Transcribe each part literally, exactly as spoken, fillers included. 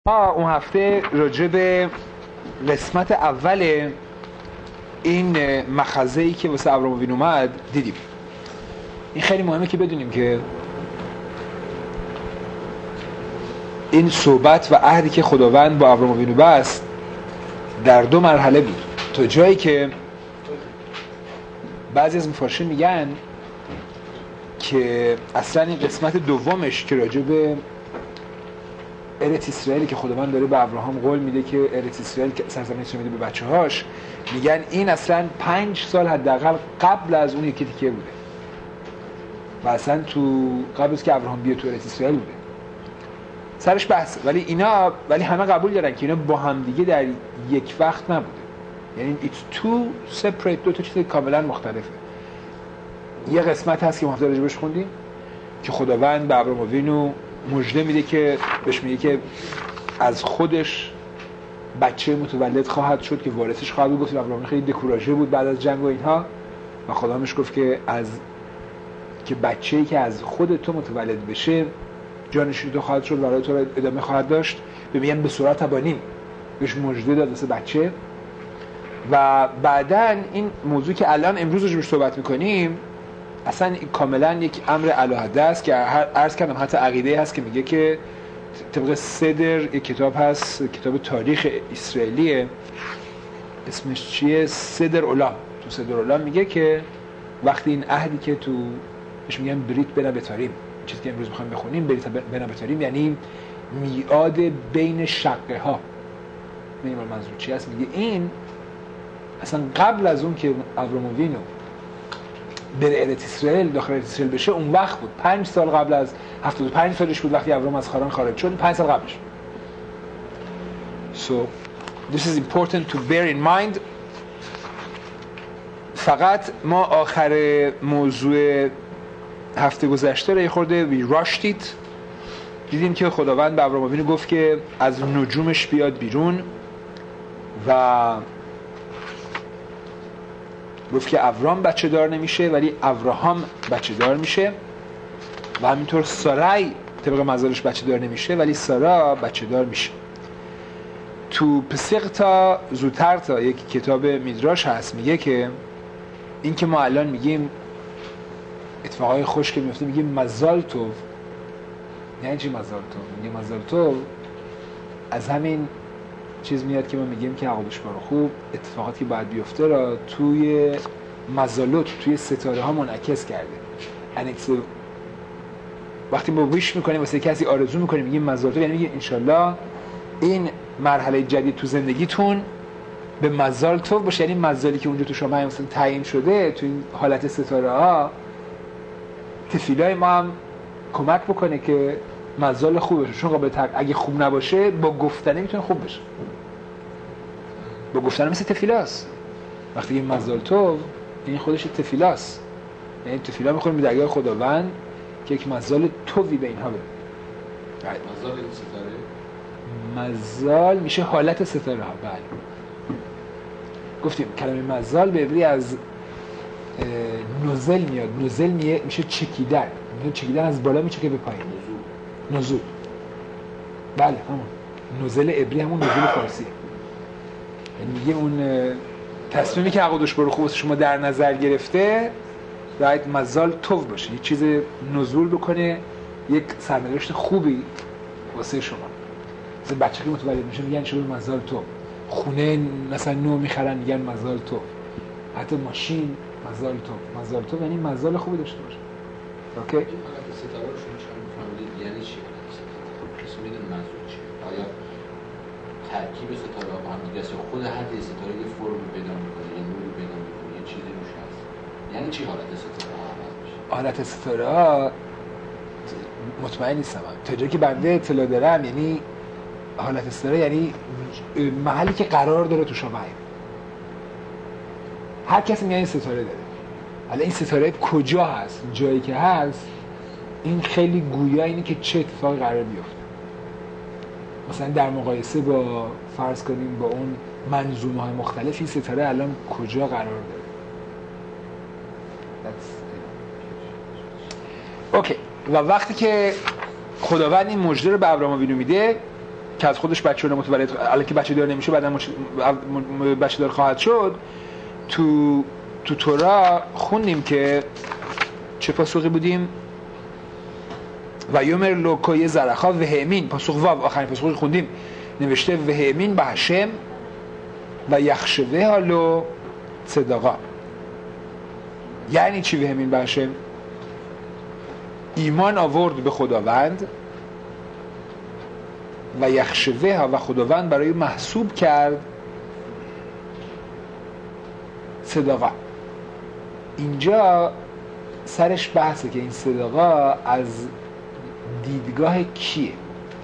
ما اون هفته راجع به قسمت اول این مخزه‌ای که واسه ابراهام وین اومد دیدیم. این خیلی مهمه که بدونیم که این صحبت و عهدی که خداوند با ابراهام وین بست در دو مرحله بود، تا جایی که بعضی از مفسرین میگن که اصلا این قسمت دومش که راجع به ارت اسرائیلی که خداوند داره به ابراهام قول میده که ارت اسرائیل که سرزمینش رو میده به بچه‌هاش، میگن این اصلا پنج سال حداقل قبل از اون یکی تیکه بوده و اصلا تو قبل از که ابراهام بیاد تو ارت اسرائیل بوده. سرش بحث، ولی اینا ولی همه قبول دارن که اینا با هم دیگه در یک وقت نبوده، یعنی it's two separate، دو تا چیز کاملا مختلفه. یه قسمت هست که ما راجع بهش خوندیم که خداوند به ابراهام وینو مژده میده که بهش میگه که از خودش بچه متولد خواهد شد که وارثش خواهد بود. گفتیم ابراهام خیلی دکوراژه بود بعد از جنگ و اینها و خدا بهش گفت که از که بچه‌ای که از خود تو متولد بشه جانشین تو خواهد شد، برای تو ادامه خواهد داشت. ببینیم به صورت تبانیم بهش مژده داد واسه بچه. و بعدن این موضوع که الان امروز روش صحبت میکنیم اصلا کاملا یک امر علاهده است که عرض کردم حتی عقیده هست که میگه که طبق صدر یک کتاب هست، کتاب تاریخ اسرائیلیه، اسمش چیه؟ صدر اولام. تو صدر اولام میگه که وقتی این عهدی که تو بهش میگن بریت بین بتاریم، چیزی که امروز میخوایم بخونیم، بریت بین بتاریم یعنی میعاد بین شقه ها. میگم منظور چی هست؟ میگه این اصلا قبل از اون که ابراهام وینو بره ارت اسرائیل، داخل ارت اسرائیل بشه، اون وقت بود. پنج سال قبل از هفتاد و پنج سالش بود وقتی ابراهام از خاران خارج شد. پنج سال قبلش. So this is important to bear in mind. فقط ما آخر موضوع هفته گذشته رو یه خورده we rushed it. دیدیم که خداوند به ابراهام وینو گفت که از نجومش بیاد بیرون و گفت که ابرام بچه دار نمیشه ولی ابراهام بچه دار میشه و همینطور سارای طبق مزالش بچه دار نمیشه ولی سارا بچه دار میشه. تو پسیق تا زودتر تا یک کتاب میدراش هست میگه که این که ما الان میگیم اتفاقای خوش که میفته میگیم مزال تو، یعنی چی مزال تو؟ میگیم مزال تو از همین چیز میاد که ما میگیم که عقبش بارو خوب اتفاقاتی که باید بیفته را توی مزالوت، توی ستاره ها منعکس کرده. انکسو وقتی ما ویش میکنیم واسه کسی آرزو میکنیم میگیم مزالوت، یعنی میگیم انشالله این مرحله جدید تو زندگیتون به مزال تو باشه، یعنی مزالی که اونجا تو شما مثلا تعیین شده تو این حالت ستاره ها تفیلای ما هم کمک بکنه که مزال خوب بشه. چون قابل تق... اگه خوب نباشه با گفتنه میتونه خوب بشه. با گفتنه مثل تفیلاست. وقتی این مزال تو این خودش تفیلاست، یعنی تفیلا میخوریم به درگاه خداوند که یک مزال توی به اینها بده. مزال این ستاره؟ مزال میشه حالت ستاره ها. بله گفتیم کلمه مزال به عبری از نزل میاد. نزل میشه چکیدن، چکیدن از بالا میچکه به پایین. نزول. بله همون نزل عبری همون نزول فارسی. یعنی میگه اون تصمیمی که عقدش برو خوب شما در نظر گرفته باید مزال توف باشه، یه چیز نزول بکنه، یک سرنوشت خوبی واسه شما. مثلا بچه که متولد میشه میگن شما مزال توف. خونه مثلا نو میخرن میگن مزال توف. حتی ماشین مزال توف. مزال توف یعنی مزال خوبی داشته باشه. اوکی؟ یعنی چی؟ کسی میدونه منظور چیه؟ آیا ترکیب ستاره با هم دیگه است یا خود هر یه ستاره یه فرمی پیدا میکنه، یه نوری پیدا میکنه، یه چیزی روش هست؟ یعنی چی حالت ستاره ها عوض میشه؟ حالت ستاره ها مطمئن نیستم تا جایی که بنده اطلاع دارم، یعنی حالت ستاره یعنی محلی که قرار داره تو شما. هر کسی میگه این ستاره داره. حالا این ستاره کجا هست؟ جایی که هست این خیلی گویا اینه که چه اتفاقی قرار بیفته. مثلا در مقایسه با فرض کنیم با اون منظومه های مختلف این ستاره الان کجا قرار داره. اوکی. و وقتی که خداوند این مژده رو به ابراهام وینو میده که از خودش بچه رو متولد، الان که بچه دار نمیشه بعدا مش... بچه دار خواهد شد. تو تو تورا خوندیم که چه پاسخی بودیم؟ و یومر لوکای زرخا وهمین، پاسخ واو آخرین پاسخی خوندیم نوشته وهمین به هشم و یخشوه هالو صدقا. یعنی چی وهمین به هشم؟ ایمان آورد به خداوند و یخشوه ها و خداوند برای محسوب کرد صدقا. اینجا سرش بحثه که این صدقا از دیدگاه کیه.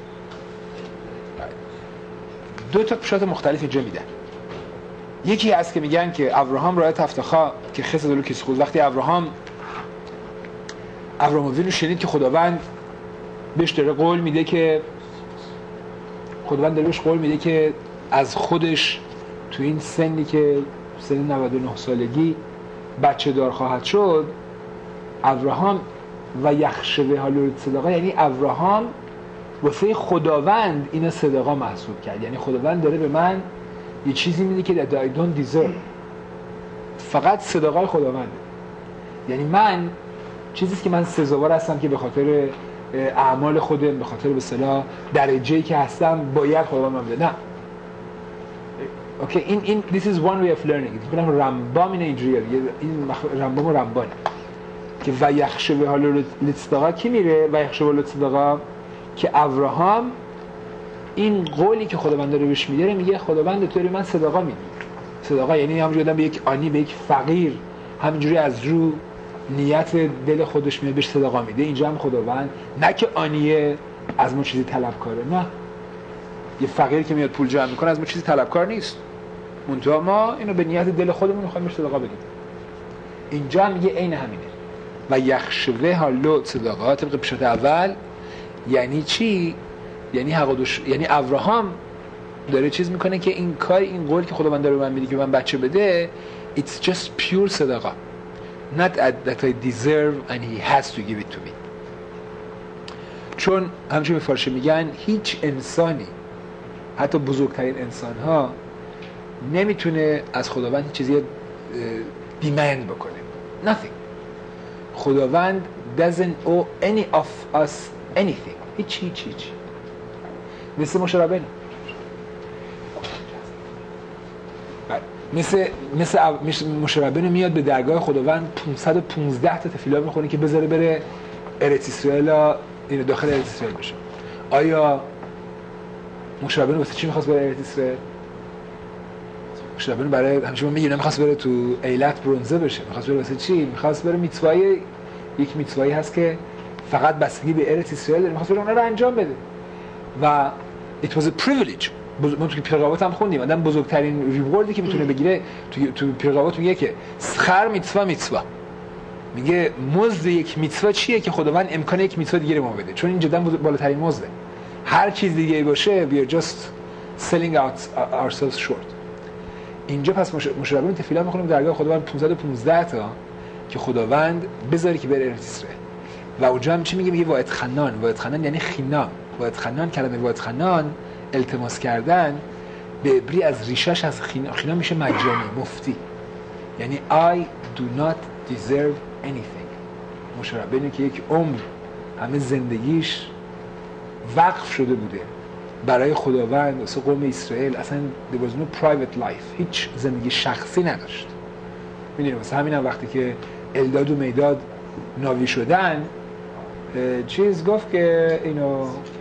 دو تا پیشات مختلف اینجا میدن. یکی هست که میگن که ابراهام راه تفتخا که خسد دلو کیس خود، وقتی ابراهام ابراهام وینو شنید که خداوند بهش داره قول میده که خداوند داره بهش قول میده که از خودش تو این سنی که سن نود و نه سالگی بچه دار خواهد شد، ابراهام و یخشوه هالو صدقا، یعنی ابراهام واسه خداوند اینو صدقا محسوب کرد. یعنی خداوند داره به من یه چیزی میده که that I don't deserve، فقط صدقای خداونده. یعنی من چیزیست که من سزاوار هستم که به خاطر اعمال خودم، به خاطر به اصطلاح درجه‌ای که هستم باید خداوند من بده. نه اوکی، این این this is one way of learning. میگم رمبام اینه اینجوریه، این رمبام و رمبانه که و یخشوه هالو صدقا کی میره و یخشوه هالو صدقا که ابراهام این قولی که خداوند داره بهش میده میگه خداوند تو من صدقا میدی. صدقا یعنی همونجوری آدم به یک آنی، به یک فقیر همینجوری از رو نیت دل خودش میاد بهش صدقا میده. اینجا هم خداوند نه که آنیه از ما چیزی طلبکاره، نه، یه فقیر که میاد پول جمع میکنه از ما چیزی طلبکار نیست، منتها ما اینو به نیت دل خودمون میخوایم بهش صدقا بدیم. اینجا هم میگه عین همینه. و یخشوه هالو صدقا طبق پیشات اول یعنی چی؟ یعنی حقادش، یعنی ابراهام داره چیز میکنه که این کار، این قول که خداوند داره به من میده که من بچه بده، it's just pure صدقا، not that I deserve and he has to give it to me. چون همچنین به فارسی میگن هیچ انسانی، حتی بزرگترین انسان ها، نمیتونه از خداوند هیچ چیزی دیمند بکنه. nothing. خداوند doesn't owe any of us anything. هیچ هیچ هیچ. مثل مشربن، مثل مثل مشربن میاد به درگاه خداوند پانصد و پانزده تا تفیلا میخونه که بذاره بره ارت اسرائیل، اینو داخل ارت اسرائیل بشه. آیا مشربن واسه چی میخواست بره ارت اسرائیل؟ مشربن برای همیشه ما میگیم نمیخواست بره تو ایلت برونزه بشه، میخواست بره واسه چی؟ میخواست بره میتوای، یک میتوایی هست که فقط بستگی به ارت اسرائیل داره، میخواست بره اونها رو انجام بده و it was a privilege. ما تو پیرقابات هم خوندیم آدم بزرگترین ریواردی که میتونه بگیره تو تو پیرقابات میگه که خر میتوا میتوا، میگه مزد یک میتوا چیه که خداوند امکان یک میتوا دیگه ما بده، چون این جدا بالاترین مزده. هر چیز دیگه ای باشه we are just selling out ourselves short. اینجا پس مشربون تفیلا میخونیم درگاه خداوند پانصد و پانزده تا که خداوند بذاری که بره ارت اسرائیل. و اونجا هم چی میگه؟ میگه واحد خنان. واحد خنان یعنی خینام. واحد خنان، کلمه واحد خنان التماس کردن به عبری از ریشش از خینا، خینا میشه مجانی، مفتی، یعنی I do not deserve anything. مشربینه که یک عمر همه زندگیش وقف شده بوده برای خداوند واسه قوم اسرائیل، اصلا there was no private life، هیچ زندگی شخصی نداشت. میدونیم واسه همین هم وقتی که الداد و میداد ناوی شدن چیز گفت که اینو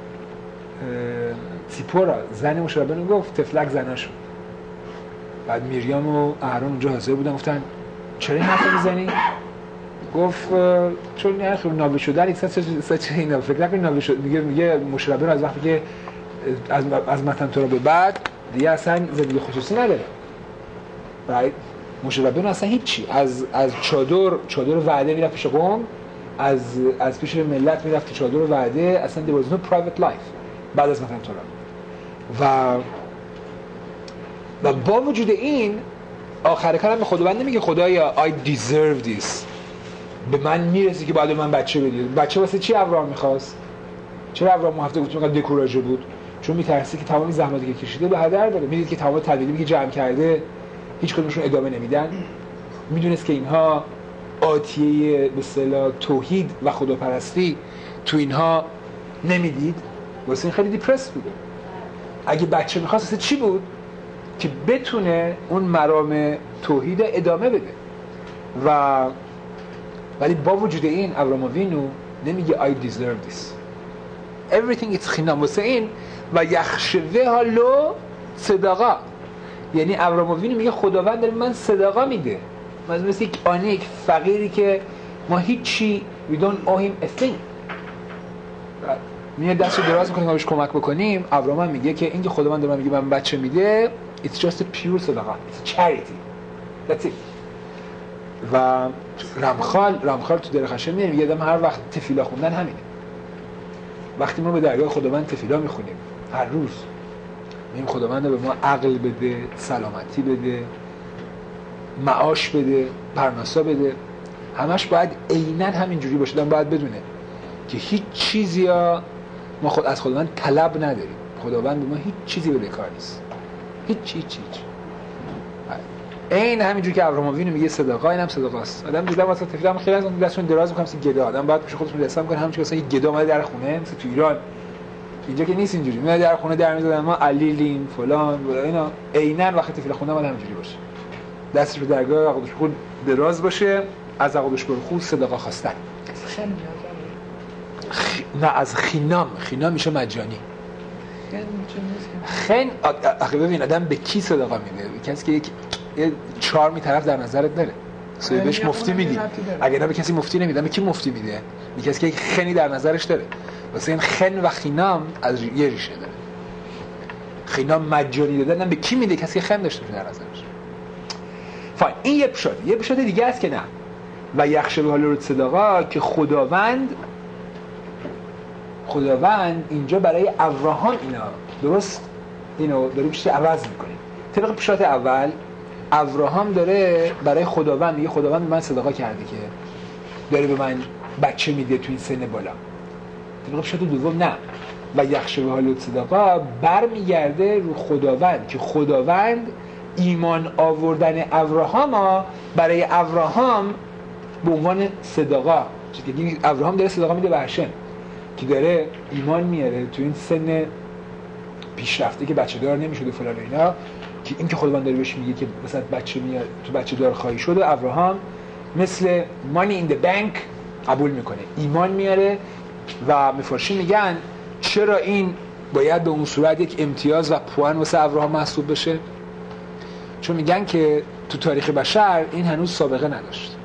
تیپورا زن مشربن گفت تفلک زناشون. بعد میریام و اهرون اونجا حاضر بودن، گفتن چرا این حرف میزنی؟ گفت چون نه خیلی ناوی شدن یک ساعت اینا فکر نکنید ناوی شد. میگه میگه مشربن از وقتی که از از متن تورا به بعد دیگه اصلا زندگی خصوصی نداره. بعد مشربن اصلا هیچی، از از چادر چادر وعده میرفت پیش قوم، از از پیش ملت میرفت چادر وعده، اصلا there was no private life بعد از متن تورا. و و با وجود این آخر کارم به خداوند نمیگه خدایا I deserve this، به من میرسی که بعد من بچه بدید. بچه واسه چی ابراهام میخواست؟ چرا ابراهام هفته گفت اینقدر دکوراژه بود؟ چون میترسه که تمام زحماتی که کشیده به هدر بره. میدید که تمام تدریبی که جمع کرده هیچ کدومشون ادامه نمیدن. میدونست که اینها آتیه به اصطلاح توحید و خداپرستی تو اینها نمیدید، واسه این خیلی دیپرس بوده. اگه بچه میخواست چی بود؟ که بتونه اون مرام توحید ادامه بده. و ولی با وجود این ابرامووینو نمیگه I deserve this. Everything is خینام. واسه این و یخشوه هالو صداقا، یعنی ابرامووینو میگه خداوند داره من صداقا میده. مثل یک آنی، یک فقیری که ما هیچی we don't owe him a thing. میاد دستو دراز میکنیم بهش کمک بکنیم. ابراهام میگه که اینکه خداوند داره من میگه من بچه میده it's just a pure صداقا، it's charity, that's it. و رمخال رمخال تو درخشان میگه میگه آدم هر وقت تفیلا خوندن همینه. وقتی ما به درگاه خداوند تفیلا میخونیم هر روز، میگیم خداوند به ما عقل بده، سلامتی بده، معاش بده، پرناسا بده، همش باید عیناً همینجوری باشه. آدم باید بدونه که هیچ چیزی ها ما خود از خداوند طلب نداریم. خداوند به ما هیچ چیزی بده کار نیست، هیچ هیچ هیچ. این همینجوری که ابرامووینو میگه صداقا، اینم صداقاست. آدم دیدم واسه تفیلم خیلی از اون دستشون دراز میکنم مثل گدا. آدم باید پیش خودشون رسم کنه همونجوری مثلا یک گدا اومده در خونه، مثل تو ایران اینجا که نیست اینجوری. میاد در خونه در میذارن ما علیلیم فلان ولا اینا. عیناً وقتی تفیل خوندن باید همینجوری باشه. دستش به درگاه عقدش خود دراز باشه، از عقدش برخو صداقا خواستن. خ... نه از خینام. خینام میشه مجانی. خن آخه ببین آدم به کی صداقا میده؟ به کسی که یک یه چارمی طرف در نظرت داره. سوی بهش مفتی میدی. اگه نه به کسی مفتی نمیدم، به کی مفتی میده؟ به کسی که یک خنی در نظرش داره. واسه این خن و خینام از یه ریشه داره. خینام مجانی دادن به کی میده؟ کسی که خن داشته در نظرش. فاین، این یه پشت. یه پشت دیگه است که نه. و یخشبه هالو صداقا که خداوند خداوند اینجا برای ابراهام اینا درست اینو داره چیزی عوض میکنه. طبق پشت اول ابراهام داره برای خداوند میگه خداوند به من صداقا کرده که داره به من بچه میده تو این سن بالا. طبق پشت دوم نه. و یخشبه هالو صداقا برمیگرده رو خداوند که خداوند ایمان آوردن ابراهام برای ابراهام به عنوان صداقا، چیزی که ابراهام داره صداقا میده به هشم که داره ایمان میاره تو این سن پیشرفته که بچه دار نمیشد و فلان اینا، که این که خداوند داره بهش میگه که مثلا بچه میاد تو بچه دار خواهی شد و ابراهام مثل money in the bank قبول میکنه، ایمان میاره. و مفارشی میگن چرا این باید به اون صورت یک امتیاز و پوان واسه ابراهام محسوب بشه؟ چون میگن که تو تاریخ بشر این هنوز سابقه نداشت.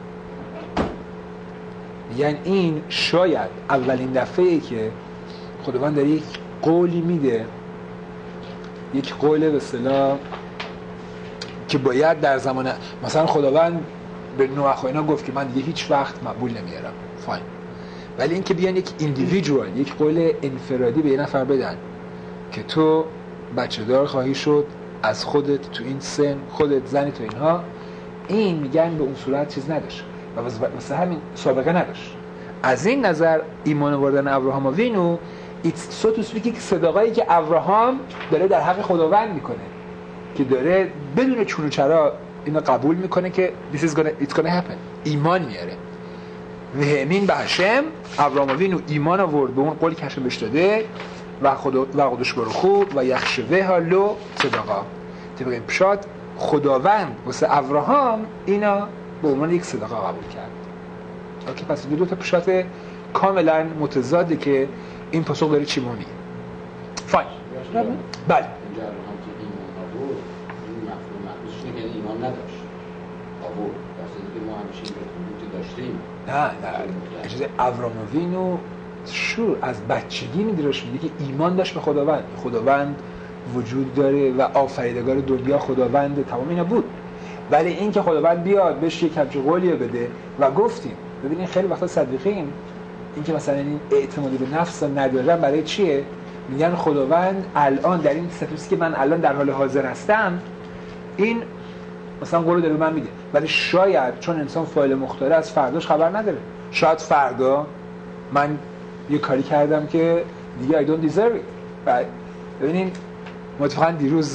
میگن این شاید اولین دفعه‌ای که خداوند داره یک قولی میده، یک قول به اصطلاح که باید در زمان مثلا خداوند به نوح و اینا گفت که من دیگه هیچ وقت مقبول نمیارم، فاین. ولی این که بیان یک ایندیویدوال، یک قول انفرادی به یه نفر بدن که تو بچه دار خواهی شد از خودت تو این سن، خودت زنی تو اینها، این میگن به اون صورت چیز نداشت و واسه همین سابقه نداشت. از این نظر ایمان آوردن ابراهام و وینو ایتس سو تو اسپیک صداقایی که ابراهام داره در حق خداوند میکنه که داره بدون چون و چرا اینو قبول میکنه که this is gonna it's gonna happen، ایمان میاره و همین به هشم. ابراهام و وینو ایمان آورد به اون قولی که هشم بهش داده و خدا و قدش برخو و یخشوه هالو صداقا. طبق این پشات خداوند واسه ابراهام اینا به عنوان یک صداقا قبول کرد. اوکی، پس دو تا پشات کاملا متضاده که این پاسخ داره چی میگه. فاین. بله. اینجا ابراهام که ایمان آورد، این مفهوم مخصوصش اینه که ایمان نداشت. آورد. درسته که ما همیشه این رو داشتیم. نه نه. اجازه ابراهام و وینو شور از بچگی میدرش میگه که ایمان داشت به خداوند. خداوند وجود داره و آفریدگار دنیا خداوند، تمام اینا بود. ولی این که خداوند بیاد بهش یک همچین قولی بده و گفتیم ببینید خیلی وقتا صدیقین این که مثلا این اعتمادی به نفس ندارن برای چیه؟ میگن خداوند الان در این ستوسی که من الان در حال حاضر هستم این مثلا قول داره من میده، ولی شاید چون انسان فاعل مختاره از فرداش خبر نداره، شاید فردا من یه کاری کردم که دیگه I don't deserve it. بعد ببینین ما اتفاقا دیروز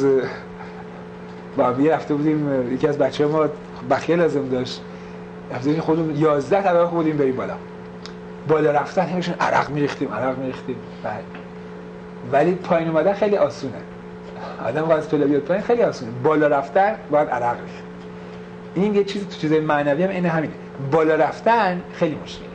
با هم رفته بودیم، یکی از بچه‌ها ما بخیه لازم داشت، رفته بودیم خودمون یازده طبقه بودیم بریم بالا. بالا رفتن همشون عرق می‌ریختیم، عرق می‌ریختیم. ولی پایین اومدن خیلی آسونه. آدم واسه از طلا بیاد پایین خیلی آسونه. بالا رفتن باید عرق ریخت. این یه چیزی تو چیزای معنوی هم اینه همینه. بالا رفتن خیلی مشکله.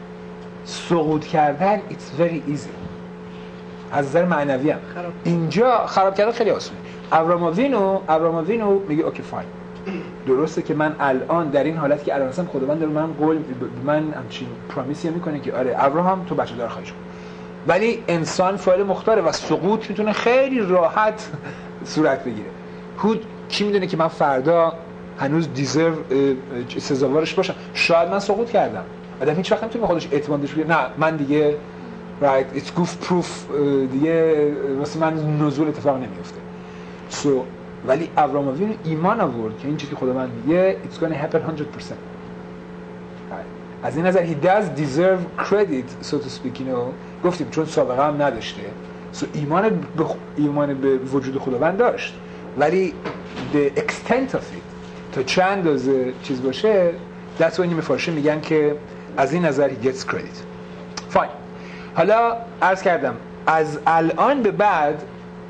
سقوط کردن it's very easy. از نظر معنوی هم خراب. اینجا خراب کردن خیلی آسونه. ابراموینو ابراموینو میگه اوکی فاین. درسته که من الان در این حالتی که الان هستم خداوند داره من قول من همچین پرامیسی میکنه که آره ابراهام تو بچه دار خواهی شد. ولی انسان فاعل مختاره و سقوط میتونه خیلی راحت صورت بگیره. هود کی میدونه که من فردا هنوز دیزرو سزاوارش باشم؟ شاید من سقوط کردم. آدم هیچ وقت نمیتونه به خودش اعتماد بشه. نه من دیگه right it's goof proof دیگه واسه من نزول اتفاق نمیفته. so ولی ابراموین ایمان آورد که این چیزی که خداوند میگه it's going to happen one hundred percent. از این نظر he does deserve credit so to speak you know. گفتیم چون سابقه هم نداشته so ایمان به ایمان به وجود خداوند داشت ولی the extent of it تا چند اندازه چیز باشه that's when مفارشه میگن که از این نظر he gets credit. fine. حالا عرض کردم از الان به بعد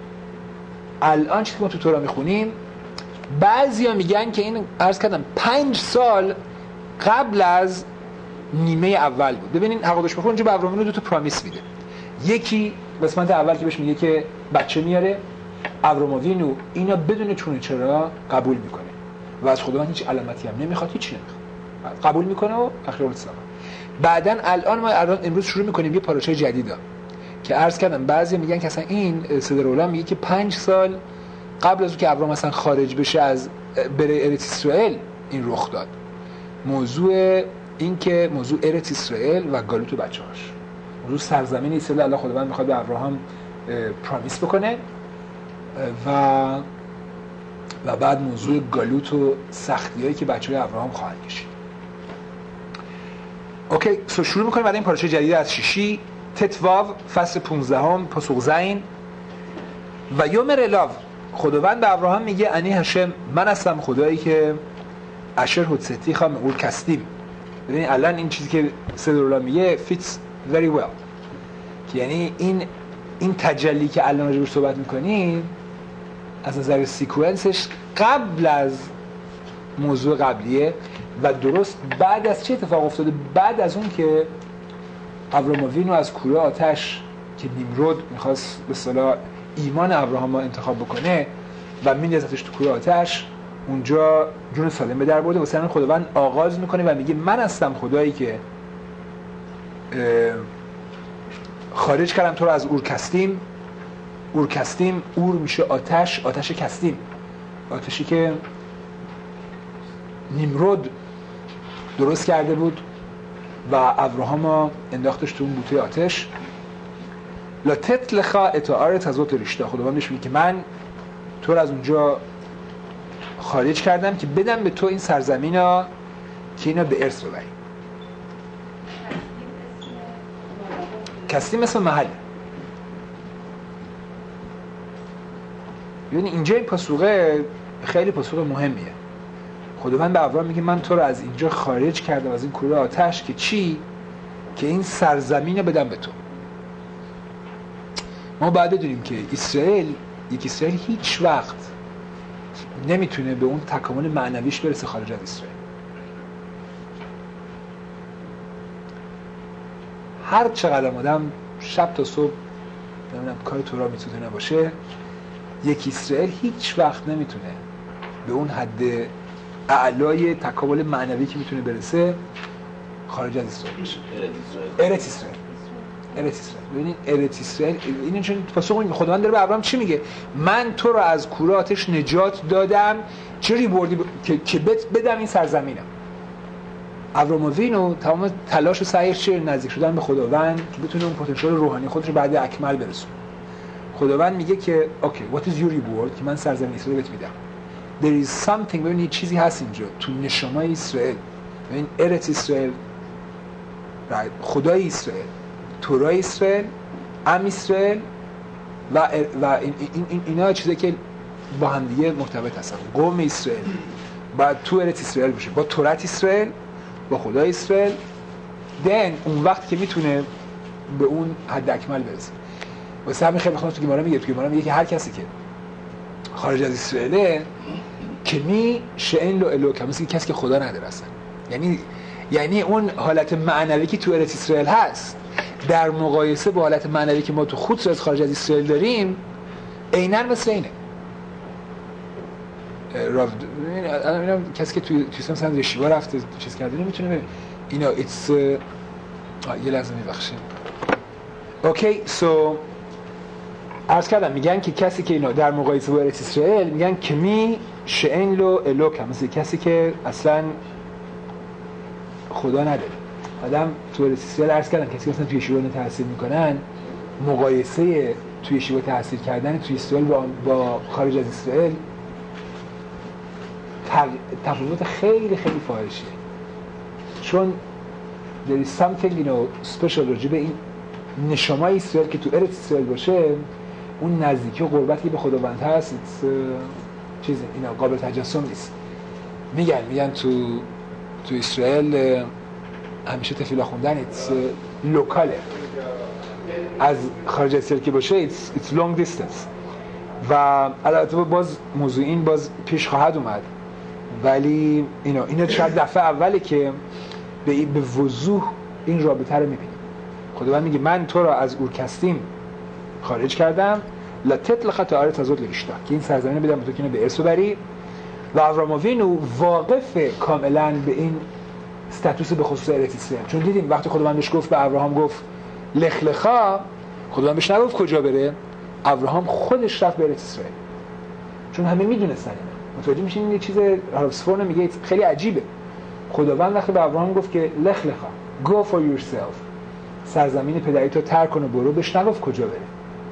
الان چیزی که ما تو تورا میخونیم بعضیا میگن که این عرض کردم پنج سال قبل از نیمه اول بود. ببینین حقیقتش بخون اونجا به ابراهیم دو تا پرامیس میده. یکی قسمت اول که بهش میگه که بچه میاره، ابراهیم اینا بدون چونه چرا قبول میکنه و از خداوند هیچ علامتی هم نمیخواد، هیچ نمیخواد، قبول میکنه و اخیر السلام. بعدن الان ما الان امروز شروع میکنیم یه پاراچه جدیدا که عرض کردم بعضی میگن که اصلا این صدر اولام میگه که پنج سال قبل از اون که ابراهیم مثلا خارج بشه از بره ارت اسرائیل این رخ داد. موضوع این که موضوع ارت اسرائیل و گالوت و بچه‌هاش، موضوع سرزمین اسرائیل الله خداوند میخواد به ابراهیم پرامیس بکنه و و بعد موضوع گالوت و سختیایی که بچه‌های ابراهیم خواهند کشید. اوکی، سو شروع میکنیم بعد این پارچه جدید از شیشی تتواو فصل پانزدهم پاسخ زین و یوم رلاو. خداوند به ابراهیم میگه انی هشم، من هستم خدایی که اشر هوتستی خام اول کستیم. ببینید الان این چیزی که صدرالله میگه fits very well که یعنی این این تجلی که الان راجعش صحبت میکنیم از نظر سیکونسش قبل از موضوع قبلیه و درست بعد از چه اتفاق افتاده؟ بعد از اون که ابراهیم از کوره آتش که نیمرود میخواست به اصطلاح ایمان ابراهیم رو انتخاب بکنه و میندازتش تو کوره آتش، اونجا جون سالم به در برده. واسه همین خداوند آغاز میکنه و میگه من هستم خدایی که خارج کردم تو رو از اور کستیم. اور کستیم، اور میشه آتش، آتش کستیم، آتشی که نیمرود درست کرده بود و ابراهام انداختش تو اون بوته آتش. لا تتلخا اتعار تزوت رشته. خداوند میگه که من تو رو از اونجا خارج کردم که بدم به تو این سرزمینا که اینا به ارث ببری. کستیم اسم محل. یعنی اینجا این پاسوقه خیلی پاسوق مهمیه. خداوند به ابراهیم میگه من تو رو از اینجا خارج کردم از این کوره آتش که چی؟ که این سرزمین رو بدم به تو. ما باید بدونیم که اسرائیل، یک اسرائیل هیچ وقت نمیتونه به اون تکامل معنویش برسه خارج از اسرائیل. هر چقدر آدم شب تا صبح نمیدونم کار تورا میتونه نباشه، یک اسرائیل هیچ وقت نمیتونه به اون حد اعلای تکامل معنوی که میتونه برسه خارج از اسرائیل بشه. ارت اسرائیل. ارت اسرائیل. ببینید ارت اسرائیل این چون پاسخ میگه خداوند داره به ابراهیم چی میگه؟ من تو رو از کوره آتش نجات دادم چه ریبوردی ب... که که بدم این سرزمینم. ابراهیم تمام تلاش و سعیش چه نزدیک شدن به خداوند که بتونه اون پتانسیل روحانی خودش رو بعد اکمل برسونه. خداوند میگه که اوکی what is your reward که من سرزمین اسرائیل بهت میدم. there is something. ببینید چیزی هست اینجا تو نشانه اسرائیل. ببین ارت اسرائیل، خدای اسرائیل، تورای اسرائیل، ام اسرائیل و و این این اینا چیزایی که با هم دیگه مرتبط هستن. قوم اسرائیل باید تو ارت اسرائیل باشه، با تورات اسرائیل، با خدای اسرائیل، دن اون وقت که میتونه به اون حد اکمل برسه. واسه همین خیلی بخوام تو گمارا میگه تو گمارا میگه که هر کسی که خارج از اسرائیل که می شئن لو الو که مثل کسی که خدا نداره اصلا. یعنی یعنی اون حالت معنوی که تو ارت اسرائیل هست در مقایسه با حالت معنوی که ما تو خود از خارج از اسرائیل داریم عیناً مثل اینه. راف اینا کسی که توی توی مثلا رشیوا رفته چیز کرده نمیتونه ببین اینا ایتس یه لحظه میبخشید. اوکی سو عرض کردم میگن که کسی که اینا در مقایسه با ارت اسرائیل میگن که می شئن لو الوک مثل کسی که اصلا خدا نداره. آدم تو ارت اسرائیل عرض کردم کسی که اصلا توی شیوا تحصیل میکنن مقایسه توی شیوا تحصیل کردن توی اسرائیل با, با خارج از اسرائیل تفاوت خیلی خیلی فاحشیه. چون there is something you know special راجع به این نشامای اسرائیل که تو ارت اسرائیل باشه، اون نزدیکی و قربتی به خداوند هست چیزی اینا قابل تجسم نیست. میگن میگن تو تو اسرائیل همیشه تفیلا خوندن ایتس لوکاله، از خارج از اسرائیل که باشه ایتس ایتس لانگ دیستنس. و البته باز موضوع این باز پیش خواهد اومد، ولی اینا اینا شاید دفعه اوله که به به وضوح این رابطه رو میبینیم. خداوند میگه من تو را از اورکستیم خارج کردم لا تطلق تعالی تزود لگشتا که این سرزمین رو بدم به تو که به ارث ببری. و ابراهام وینو واقف کاملا به این استاتوس به خصوص ارت اسرائیل، چون دیدیم وقتی خداوند بهش گفت به ابراهام گفت لخ لخا، خداوند بهش نگفت کجا بره، ابراهام خودش رفت به ارت اسرائیل، چون همه میدونستن اینو. متوجه میشین این یه چیز هارپسفورن میگه خیلی عجیبه. خداوند وقتی به ابراهام گفت که لخ لخا go for yourself، سرزمین پدری تو ترک کن و برو، بهش نگفت کجا بره،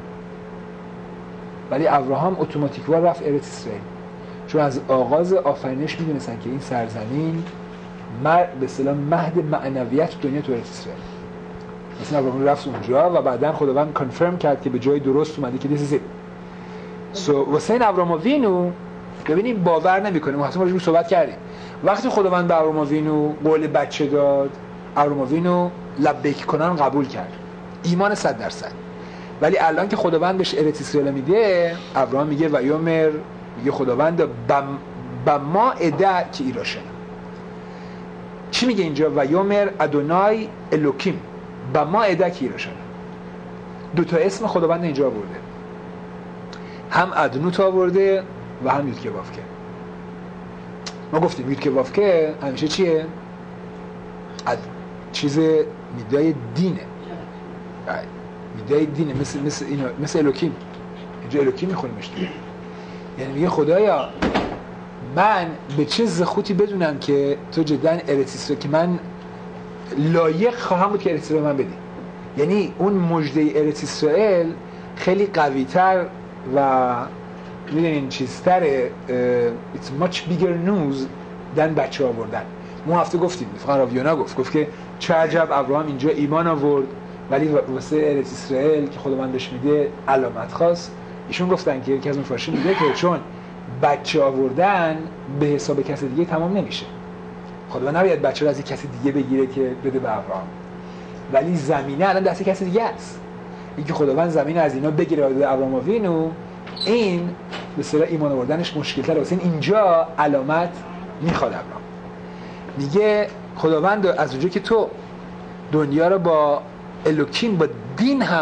ولی ابراهام اتوماتیکوار رفت ارت اسرائیل، چون از آغاز آفرینش میدونستن که این سرزمین مر به اصطلاح مهد معنویت دنیا تو ارت اسرائیل. مثلا ابراهام رفت اونجا و بعداً خداوند کانفرم کرد که به جای درست اومده که دیس سو واسه این ابراهام وینو ببینیم باور نمیکنه. ما اصلا راجعش صحبت کردیم. وقتی خداوند به ابراهام وینو قول بچه داد، ابراهام وینو لبیک کنن قبول کرد، ایمان صد درصد. ولی الان که خداوند بهش ارت اسرائیل میده، ابراهام میگه و یومر، میگه خداوند بم بما ادا که ایراشن. چی میگه اینجا؟ و یومر ادونای الوکیم بما ادا که ایراشن. دو تا اسم خداوند اینجا آورده، هم ادنوت آورده و هم یودکه وافکه. ما گفتیم یودکه وافکه همیشه چیه؟ اد چیز میدای دینه، میدای دینه، مثل مثل اینا، مثل الوکیم. اینجا الوکیم میخونیمش دیگه. یعنی میگه خدایا من به چه زخوتی بدونم که تو جدا ارت اسرائیل که من لایق خواهم بود که ارت اسرائیل من بدی. یعنی اون مژده ارت اسرائیل خیلی قوی‌تر و میدونین چیزتره، it's much bigger news دن بچه آوردن. ما هفته گفتیم، فقط راویونا گفت گفت که چه عجب ابراهام اینجا ایمان آورد، ولی واسه ارت اسرائیل که خداوند بهش میده علامت خاص. ایشون گفتن که یکی از مفسرین میگه که چون بچه آوردن به حساب کسی دیگه تمام نمیشه، خداوند نباید بچه رو از یک کسی دیگه بگیره که بده به ابراهام، ولی زمینه الان دست کسی دیگه است. اینکه خداوند زمین از اینا بگیره و بده ابراهام وینو، این به اصطلاح ایمان آوردنش مشکل‌تره. واسه اینجا علامت میخواد ابراهام. میگه خداوند از اونجایی که تو دنیا رو با الوکیم با دین هم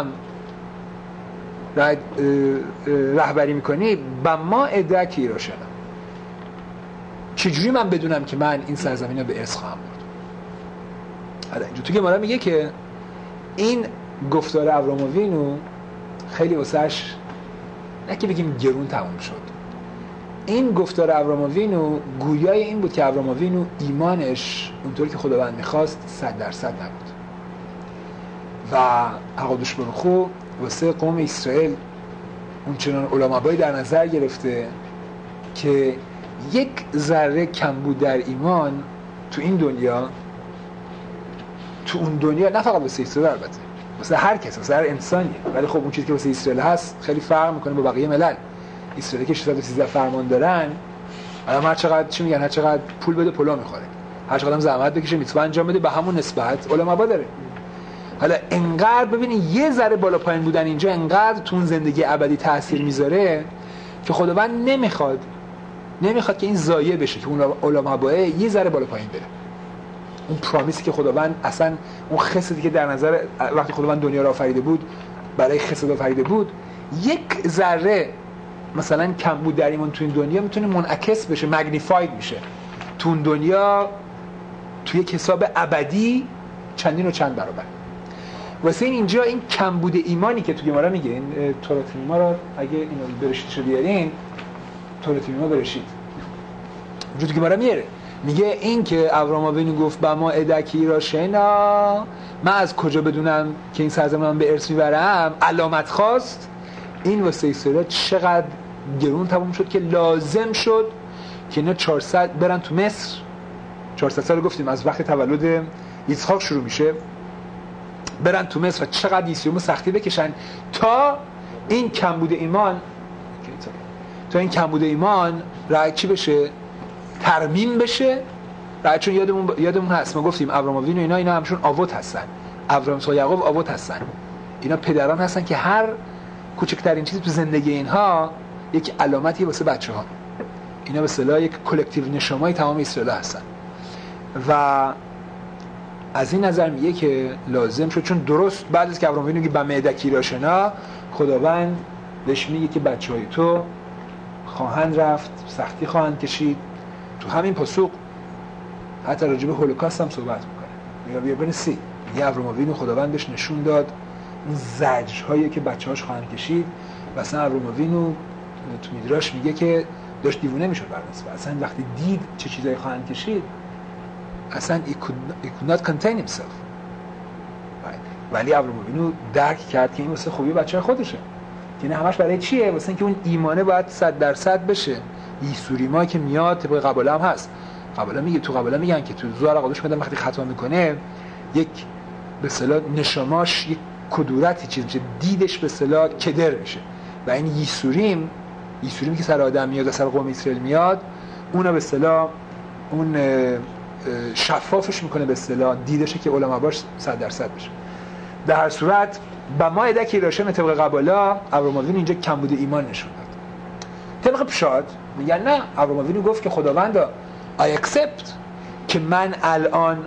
رهبری میکنی، با ما ادرکی رو شدم. چجوری من بدونم که من این سرزمین رو به ارث خواهم برد؟ حالا اینجا تو گمارا میگه که این گفتار ابراهام وینو خیلی واسش نه که بگیم گرون تموم شد. این گفتار ابراهام وینو گویای این بود که ابراهام وینو ایمانش اونطوری که خداوند میخواست صد درصد نبود و حقادش برخو واسه قوم اسرائیل اون چنان علماء در نظر گرفته که یک ذره کمبود در ایمان تو این دنیا، تو اون دنیا، نه فقط واسه اسرائیل البته، واسه هر کس، واسه هر انسانیه. ولی خب اون چیزی که واسه اسرائیل هست خیلی فرق میکنه با بقیه ملل. اسرائیل که ششصد و سیزده فرمان دارن، آدم هر چقدر چی میگن، هر چقدر پول بده پلو میخوره، هر چقدر زحمت بکشه میتونه انجام بده، به همون نسبت علما داره. حالا انقدر ببینید یه ذره بالا پایین بودن اینجا انقدر تو زندگی ابدی تاثیر میذاره که خداوند نمیخواد نمیخواد که این ضایع بشه، که اون علما باید یه ذره بالا پایین بره. اون پرامیسی که خداوند اصلا اون خصتی که در نظر وقتی خداوند دنیا را آفریده بود برای خصت آفریده بود، یک ذره مثلا کم بود در ایمان تو این دنیا میتونه منعکس بشه، مگنیفاید میشه تو اون دنیا توی یک حساب ابدی چندین و چند برابر. واسه این اینجا این کم بود ایمانی که تو گمارا میگه، این توراتیما رو اگه اینو برشیدشو بیارین، توراتیما برشید وجود گمارا میاره، میگه این که ابراهام آوینو گفت با ما ادکی را شنا، من از کجا بدونم که این سرزمین من به ارث میبرم، علامت خواست. این واسه اسرائیل چقدر گرون تموم شد که لازم شد که اینا چهارصد برن تو مصر. چهارصد سال گفتیم از وقت تولد اسحاق شروع میشه، برن تو مصر و چقدر یسیوم سختی بکشن تا این کمبود ایمان تا این کمبود ایمان رای چی بشه، ترمیم بشه. رای چون یادمون یادمون هست ما گفتیم ابراهام آوینو اینا اینا همشون آوت هستن، ابراهیم و یعقوب آوت هستن، اینا پدران هستن که هر کوچکترین چیزی تو زندگی اینها یک علامتی واسه بچه‌ها، اینا به اصطلاح یک کلکتیو نشمای تمام اسرائیل هستن. و از این نظر میگه که لازم شد، چون درست بعد از که ابراهیم میگه به معدکی راشنا، خداوند بهش میگه که بچهای تو خواهند رفت، سختی خواهند کشید. تو همین پاسخ حتی راجع به هولوکاست هم صحبت میکنه، میگه ببین سی میگه ابراهیم خداوند بهش نشون داد اون زجرهایی که بچه‌هاش خواهند کشید. و اصلا ابراهیم تو میدراش میگه که داشت دیوونه میشد برنسبت اصلا وقتی دید چه چیزایی خواهند کشید، اصلا he could, he could not contain himself. ولی ابراهیم درک کرد که این واسه خوبی بچه خودشه، که نه همش برای چیه، واسه اینکه اون ایمانه باید صد درصد بشه. یسوریما که میاد طبق قباله هم هست، قباله میگه تو قباله میگن که تو زوار قدوش میدن وقتی خطا میکنه یک به اصطلاح نشاماش یک کدورتی چیز میشه، دیدش به اصطلاح کدر میشه. و این یسوریم یسوریمی که سر آدم میاد و سر قوم اسرائیل میاد، اونا به اصطلاح اون شفافش میکنه، به اصطلاح دیدشه که علما باش صد درصد بشه. در هر صورت با ما ادکی راشم طبق قبالا ابراهیم اینجا کم بوده ایمان نشون داد. طبق پشاد میگن نه، ابراهیم گفت که خداوند I accept که من الان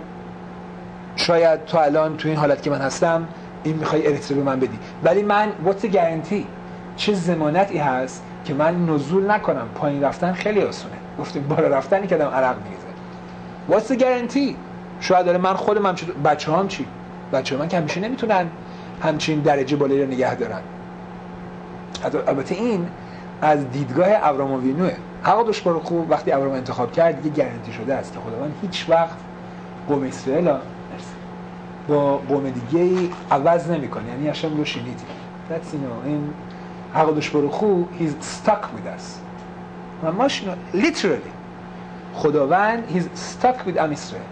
شاید تو الان تو این حالت که من هستم این میخوای ارث رو من بدی، ولی من what's the guarantee، چه ضمانتی هست که من نزول نکنم؟ پایین رفتن خیلی آسونه، گفتیم بالا رفتنی که آدم عرق میریزه. what's the guarantee؟ شاید داره من خودم هم بچه‌هام چی؟ بچه‌ها من که همیشه نمیتونن همچین درجه بالایی رو نگه دارن. البته این از دیدگاه ابراهام آوینوه. حقیقتش برای خوب وقتی ابراهام انتخاب کرد دیگه گارانتی شده است که خداوند هیچ وقت قوم اسرائیل با قوم دیگه‌ای عوض نمی‌کنه. یعنی هاشم رو شنیدی. That's you know این حقیقتش برای خوب he's stuck with us. و ماش literally خداوند he's stuck with ام اسرائیل.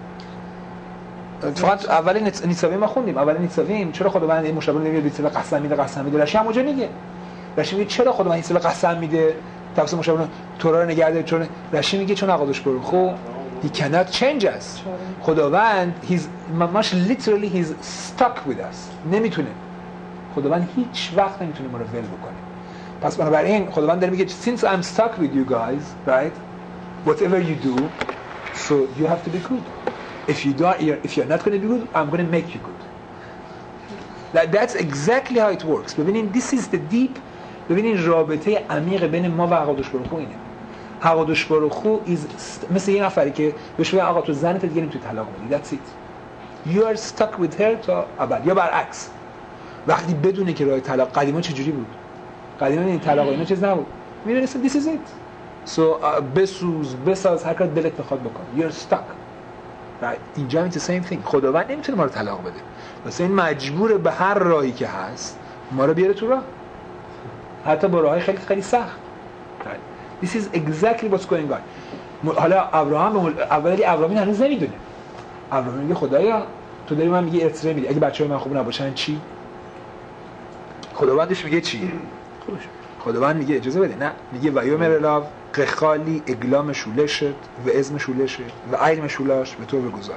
فقط اول نیساویم ما خوندیم، اول نیساویم چرا خداوند این مشابه نمیاد بیت قسم میده قسم میده رشی همونجا میگه. رشی میگه چرا خداوند این قسم میده تفسیر مشابه تورا رو نگرده، چون رشی میگه چون عقدش برو خو he cannot change us. خداوند he's much literally he's stuck with us. نمیتونه، خداوند هیچ وقت نمیتونه ما رو ول بکنه. پس بنابراین خداوند داره میگه since I'm stuck with you guys, right, whatever you do, so you have to be good. If you don't, if you're not going to be good, I'm going to make you good. That, that's exactly how it works. ببینین this is the deep. ببینین رابطه عمیق بین ما و حقادش بروخو اینه. حقادش بروخو is مثل یه نفری که بهش بگن آقا تو زنت دیگه نمیتونی طلاق بدی. That's it. You are stuck with her تا ابد. یا برعکس. وقتی بدونه که راه طلاق قدیما چجوری بود؟ قدیما این طلاق اینا چیز نبود. میدونید this is it. So uh, بسوز بساز هر کار دلت بخواد بکن. You're stuck. Right. اینجا it's the same thing. خداوند نمیتونه ما رو طلاق بده. واسه این مجبوره به هر راهی که هست ما رو بیاره تو راه. حتی با راههای خیلی خیلی سخت. Right. This is exactly what's going on. حالا ابراهام اولی ابراهیم هنوز نمیدونه. ابراهیم میگه خدایا تو داری من میگی ارتره میدی، اگه بچه‌های من خوب نباشن چی؟ خداوندش میگه چی؟ خداوند میگه اجازه بده، نه میگه و یومر الاو قخالی اگلام شولشت و اسم شولشت و عین شولاش به تو بگذار.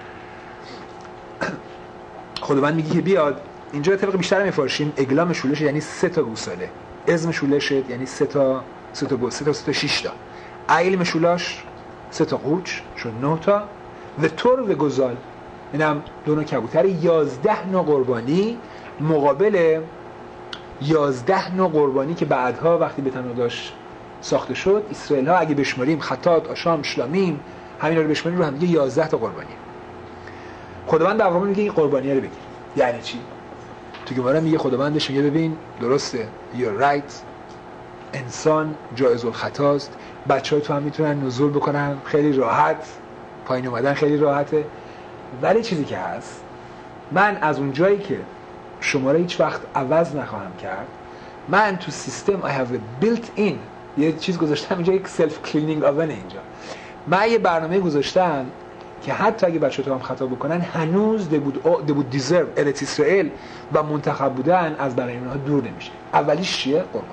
خداوند میگه که بیاد اینجا طبق بیشتر میفارشیم اگلام شولشت یعنی سه تا گوساله، اسم شولشت یعنی سه تا سه تا گوساله، سه تا سه تا شش تا، عین شولاش سه تا قوچ شد نه تا و تور و گزال اینم دو نوع کبوتر، یازده نوع قربانی مقابل یازده نوع قربانی که بعدها وقتی به تناداش ساخته شد اسرائیل ها اگه بشماریم خطات، آشام، شلامیم همینا رو بشماریم رو هم دیگه یازده تا قربانی. خداوند به ابراهیم میگه این قربانی‌ها رو بگیر. یعنی چی؟ تو گمارا میگه خداوندش میگه ببین درسته you're right، انسان جایز الخطاست، بچه‌ها تو هم میتونن نزول بکنن خیلی راحت، پایین اومدن خیلی راحته، ولی چیزی که هست من از اون جایی که شما رو هیچ وقت عوض نخواهم کرد، من تو سیستم I have a built in یه چیز گذاشتم اینجا، یک سلف کلینینگ آون اینجا، من یه برنامه گذاشتم که حتی اگه بچه تو هم خطا بکنن هنوز ده بود ده بود دیزرو ارت اسرائیل و منتخب بودن از برای اونها دور نمیشه. اولیش چیه؟ قربانات.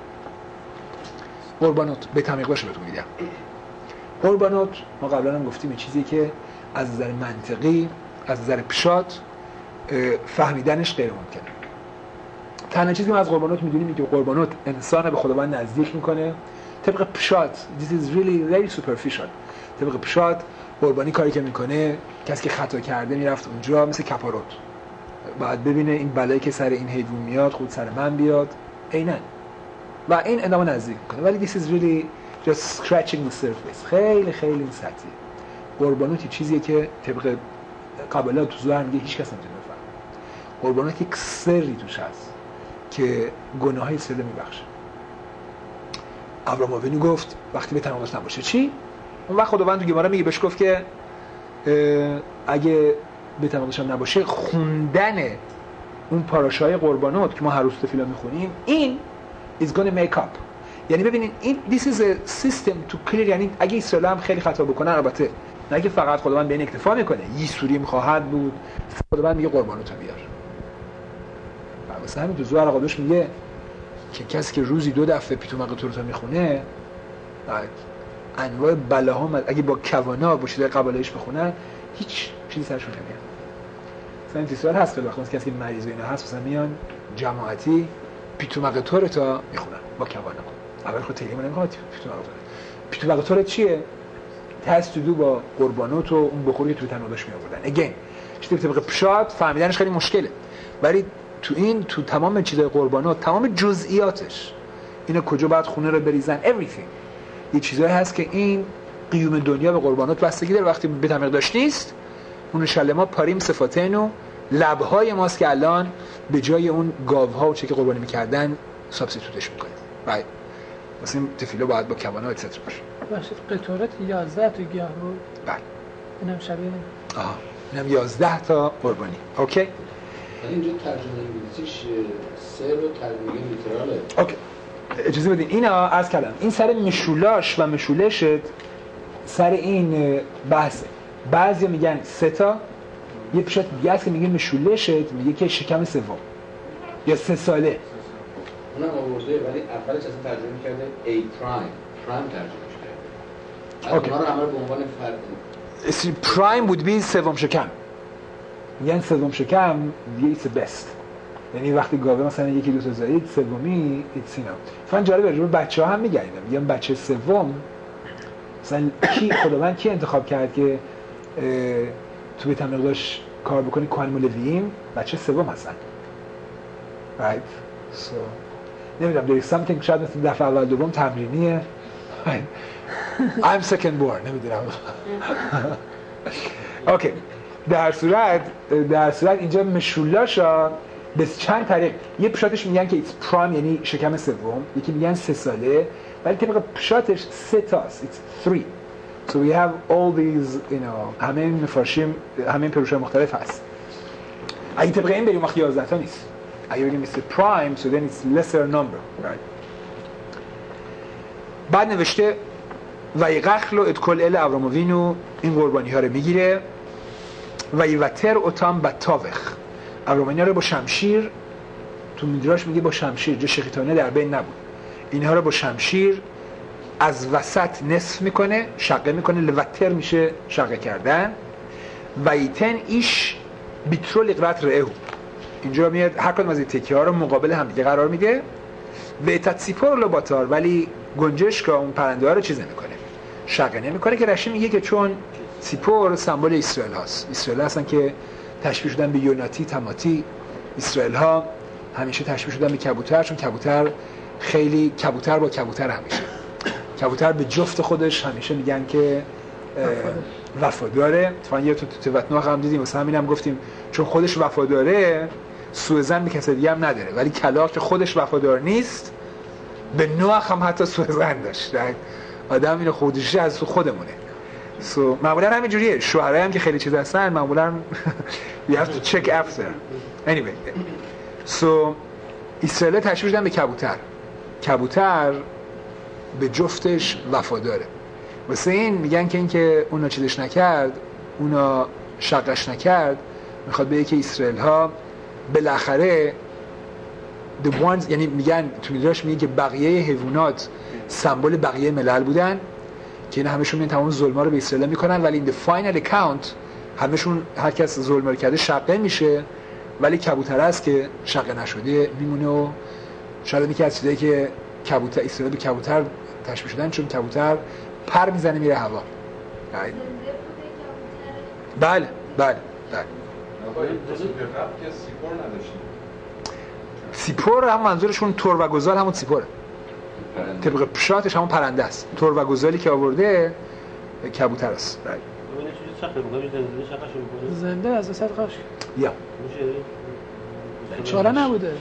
قربانات به تعمیق باشه بهتون میگم. قربانات ما قبلا هم گفتیم چیزی که از نظر منطقی از نظر پشات فهمیدنش غیر ممکنه. تنها چیزی که ما از قربانات میدونیم اینه که قربانات انسان به خداوند نزدیک میکنه طبق پشات. This is really very superficial. طبق پشات قربانی کاری که میکنه کسی که خطا کرده میرفت اونجا مثل کپاروت، بعد ببینه این بلایی که سر این حیوان میاد خود سر من بیاد عیناً، و این ادامه نزدیک میکنه. ولی this is really just scratching the surface. خیلی خیلی سطحی. قربانات چیزیه که طبق قبلا تو ظاهر میگه هیچ کس نمیتونه بفهمه. قربانات یک سری توش هست که گناههای اسرائیل میبخشه. ابراهیم آوینو گفت وقتی به تناقض نباشه چی؟ اون وقت خداوند تو گمارا میگه بهش گفت که اگه به تناقضش هم نباشه خوندن اون پاراشای قربانات که ما هر روز تفیلا میخونیم این is gonna make up. یعنی ببینید این this is a system to clear، یعنی اگه اسرائیل هم خیلی خطا بکنن البته نه که فقط خداوند به این اکتفا میکنه، یه سوری خواهد بود خداوند میگه قرباناتو بیار. واسه همین تو زوار قادوش میگه که کسی که روزی دو دفعه پیتومق تورات میخونه بعد انواع بلاها اگه با کوانا با شده قبالایش بخونن هیچ چیزی سرشون نمیاد. مثلا این سوال هست خیلی وقت کسی که مریض و اینا هست مثلا میان جماعتی پیتومق تورات میخونن با کوانا. اول خود تلیم نمیخواد پیتومق تورات. پیتومق تورات چیه؟ تست دو با قربانات و اون بخوری تو تناداش می آوردن. اگین چیزی طبق پشات فهمیدنش خیلی مشکله، ولی تو این تو تمام چیزای قربانات تمام جزئیاتش اینا کجا باید خونه رو بریزن everything یه چیزایی هست که این قیوم دنیا به قربانات بستگی داره. وقتی به تعمیق داشت نیست اون شلما پاریم صفاتین و لبهای ماست که الان به جای اون گاوها و چه که قربانی میکردن سابستیتوتش میکنیم. بعد واسه این تفیلو باید با کوانا اتستر باشه. باشید قطورت یازده تا گیاه بود. بله اینم شبیه آها اینم یازده تا قربانی. اوکی ولی اینجا ترجمه انگلیسیش سه رو ترجمه لیتراله. اوکی اجازه بدین اینا از کلام این سر مشولاش و مشولشت سر این بحثه. بعضی میگن سه تا، یه پیشات دیگه هست که میگه مشولشت میگه که شکم سوم یا سه ساله. اونم آورده ولی اولش اصلا ترجمه کرده ای پرایم پرایم ترجمهش کرده. اوکی. اونا رو همه رو به عنوان فرد پرایم بود بی سوم شکم. میگن سوم شکم دیگه it's the best. یعنی وقتی گاوه مثلا یکی دو تا زایید سومی ایتس اینا. فن جالبه راجع به بچه‌ها هم میگن میگن بچه سوم مثلا کی خداوند کی انتخاب کرد که تو بیت مقداش کار بکنی کوهن و لوییم بچه سوم هستن. right so نمیدونم there is something شاید مثل دفعه اول دوم تمرینیه. I'm second born نمیدونم. اوکی در صورت در صورت اینجا مشولاشا به چند طریق یه پشاتش میگن که it's prime یعنی شکم سوم، یکی میگن سه ساله، ولی طبق پشاتش سه تاست it's three. So we have all these you know همه مفارشیم همه پروشای مختلف هست. اگه طبق این بریم وقت یازده تا نیست. اگه بگیم it's prime so then it's lesser number right. بعد نوشته و یقخلو ات کل ال ابراهیم آوینو این قربانی ها رو میگیره و یوتر اوتام بتاوخ. ابراهام اینا رو با شمشیر، تو میدراش میگه با شمشیر، جا شقیطانه در بین نبود، اینها رو با شمشیر از وسط نصف میکنه، شقه میکنه، لوتر میشه شقه کردن. و ایتن ایش بیترول اقرات رئهو، اینجا میاد هر کدوم از این تکیه ها رو مقابل هم دیگه قرار میده. و تتسیپور لباتار، ولی گنجشک اون پرنده ها رو چیز نمیکنه، شقه نمیکنه، که رشی میگه که چون سیپور سمبل اسرائیل هاست. اسرائیل هستن که تشبیه شدن به یوناتی، تماتی. اسرائیل ها همیشه تشبیه شدن به کبوتر، چون کبوتر خیلی کبوتر با کبوتر همیشه کبوتر به جفت خودش همیشه میگن که وفاداره. اتفاقا یه تو توت نوح هم دیدیم، واسه همینم گفتیم چون خودش وفاداره سوء ظن به کسی دیگه هم نداره، ولی کلاغ که خودش وفادار نیست به نوح هم حتی سوء ظن داشت. آدم اینو خودشه از تو خودمونه. سو معمولا همین جوریه، شوهرای هم که خیلی چیز هستن معمولا you have to check after anyway. سو اسرائیل تشبیه شدن به کبوتر، کبوتر به جفتش وفاداره. واسه این میگن که اینکه اونا چیزش نکرد، اونا شقش نکرد، میخواد بگه که اسرائیل ها بالاخره the ones، یعنی میگن تو میدراش میگه که بقیه حیوانات سمبل بقیه ملل بودن که اینا همشون میان تمام ظلما رو به اسرائیل میکنن، ولی in the final account همشون هر کس ظلم رو کرده شقه میشه، ولی کبوتر است که شقه نشده میمونه. و شاید یکی از چیزایی که کبوتر اسرائیل به کبوتر تشبیه شدن چون کبوتر پر میزنه میره هوا. بله بله بله. سیپور هم منظورشون تور و گزال همون سیپوره، طبق پشاتش همون پرنده است. تور و گزالی که آورده کبوتر است. بله. زنده از وسط قاش یا چاره نبوده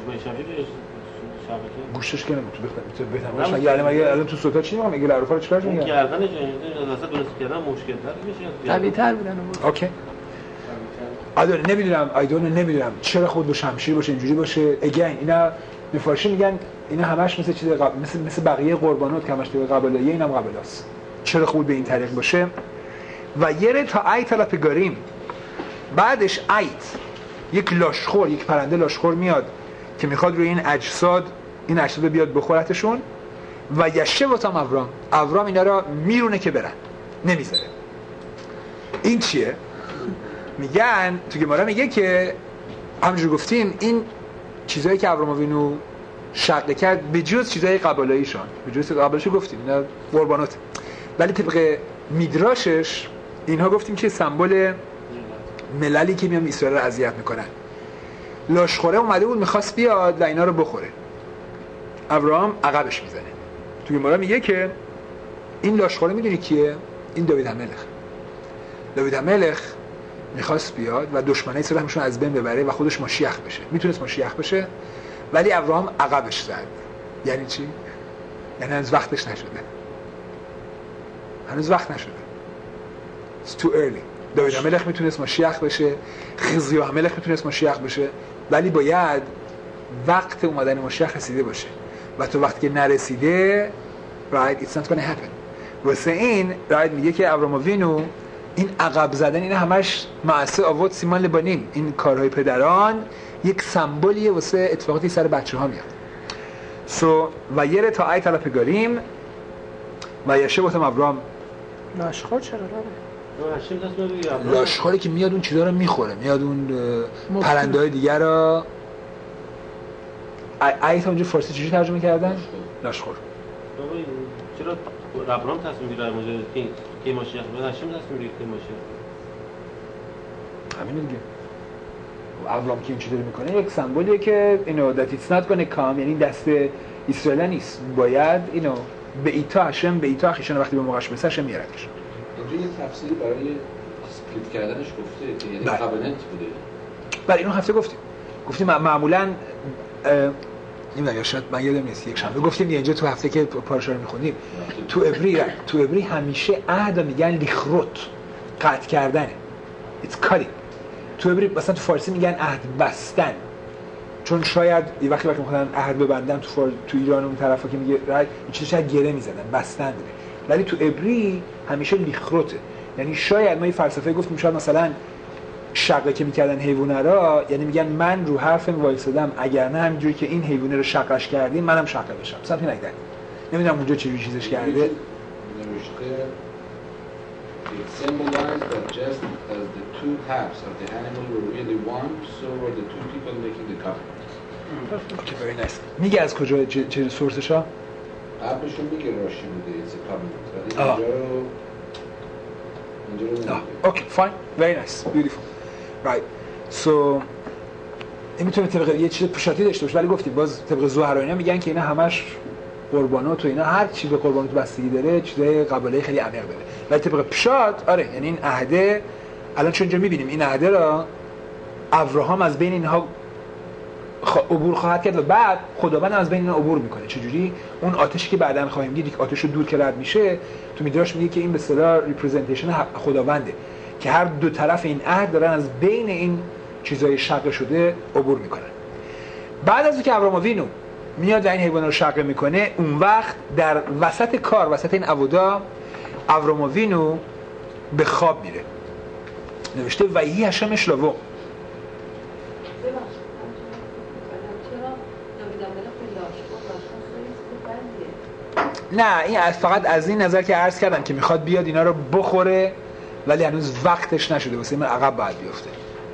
گوشتش که نمیتونه بخوره بهتره. مگه الان مگه الان تو صوتا چی میگم؟ میگه لاروفا رو چیکار میگه؟ گردن جنگیده وسط درست کردن مشکل تر میشه. قوی‌تر بودن. اوکی. آدم نمیدونم، آیدون نمیدونم چرا خود با شمشیر باشه اینجوری باشه. اگین اینا مفارشی میگن اینا همش مثل چیز قبل، مثل مثل بقیه قربانات که همش تو قبلاییه، اینم قبلاست. چرا خود به این طریق باشه؟ و یره تا ایت الا پگاریم، بعدش ایت یک لاشخور، یک پرنده لاشخور میاد که میخواد روی این اجساد این اجساد بیاد بخورتشون. و یشه واسم ابرام ابرام اینا رو میرونه که برن، نمیذاره. این چیه؟ میگن تو گمارا میگه که همونجور گفتیم این چیزایی که ابرام وینو شقه کرد به جز چیزای قبالاییشان، به جز قبالاییشو گفتیم اینا قربانات، ولی طبق میدراشش اینها گفتیم که سمبل مللی که میان اسرائیل رو اذیت میکنن. لاشخوره اومده بود میخواست بیاد و اینا رو بخوره، ابراهام عقبش میزنه. تو گمارا میگه که این لاشخوره میدونی کیه؟ این داوید الملک. داوید الملک میخواست بیاد و دشمنای اسرائیل همشون از بین ببره و خودش ماشیخ بشه، میتونست ماشیخ بشه، ولی ابراهام عقبش زد. یعنی چی؟ یعنی هنوز وقتش نشده، هنوز وقت نشده. It's too early. داوید الملک میتونست ماشیخ بشه، خزیا الملک میتونست ماشیخ بشه، ولی باید وقت اومدن ماشیخ رسیده باشه و تو وقتی که نرسیده right it's not gonna happen. واسه این right میگه که ابراهام وینو این عقب زدن این همش معصه آوت سیمان لبانیم، این کارهای پدران یک سمبولیه واسه اتفاقاتی سر بچه ها میاد. سو و یره تا ایت الا پگاریم و یشه باتم ابراهام لاشخور چرا داره؟ لاشخوری که میاد اون چیزا رو میخوره، میاد اون پرنده های دیگر رو. ایت اونجا فارسی چجوری ترجمه کردن؟ لاشخور. چرا ابراهام تصمیم گیره ماجرا که کی ماشیخ بود؟ هاشم تصمیم گیره کی ماشیخ؟ همین دیگه. ابراهام که این چیزی رو میکنه یک سمبولیه که اینو that it's not gonna come، یعنی دست اسرائیل نیست، باید اینو به ایتا هاشم به ایتا خیشان وقتی به موقعش برسه هاشم میاردش. اینجا یه تفسیری برای اسپلیت کردنش گفته که یعنی قابلنت بوده. بله اینو هفته گفتیم. گفتیم معمولاً نمیدونم یا شاید من یادم نیست یک شنبه گفتیم اینجا تو هفته که پاراشا رو میخونیم تو ابری تو ابری همیشه عهد میگن لیخروت، قطع کردنه. it's cutting. تو ابری مثلا تو فارسی میگن عهد بستن، چون شاید یه وقتی وقتی میخوان عهد ببندن تو فار... تو ایران اون طرفا که میگه رای این چیزا شاید گره میزدن بستن بوده، ولی تو ابری همیشه لیخروته. یعنی شاید ما یه فلسفه گفتیم شاید مثلا شقه که میکردن حیوانه را، یعنی میگن من رو حرفم وایسادم، اگر نه همینجوری که این حیوانه رو شقش کردین منم شقه بشم. سمتی نگدن. نمیدونم اونجا چه چیزش کرده. نوشته It symbolized that just as the two halves of the animal were really one, so were the two people making the covenant. Okay, very nice. میگه از کجا چه, چه سورسش ها؟ قبلشون میگه راشی بوده it's a covenant. ولی آه. اینجا رو اینجا رو نمیگه. Okay, fine. Very nice. Beautiful. Right. So این میتونه طبق یه چیز پوشاتی داشته باشه، ولی گفتیم باز طبق زهرا اینا میگن که اینا همش قربانات و اینا هر چی به قربانات بستگی داره چیزای قباله خیلی عمیق داره. ولی طبق پشات آره، یعنی این عهده الان چون اینجا میبینیم این عهده را ابراهام از بین اینها خ... عبور خواهد کرد و بعد خداوند از بین اینا عبور میکنه. چجوری؟ اون آتشی که بعداً خواهیم دید، یک آتش رو دور که رد میشه، تو میدراش میگه که این به اصطلاح ریپرزنتیشن خداونده که هر دو طرف این عهد دارن از بین این چیزای شق شده عبور میکنن. بعد از اینکه ابراهام وینو میاد و این حیوان رو شق میکنه، اون وقت در وسط کار، وسط این عبودا، ابراهام وینو به خواب میره. نوشته و یهی هشم اشلاوو. نه این فقط از این نظر که عرض کردم که میخواد بیاد اینا رو بخوره ولی هنوز وقتش نشده، واسه من عقب باید بیفته.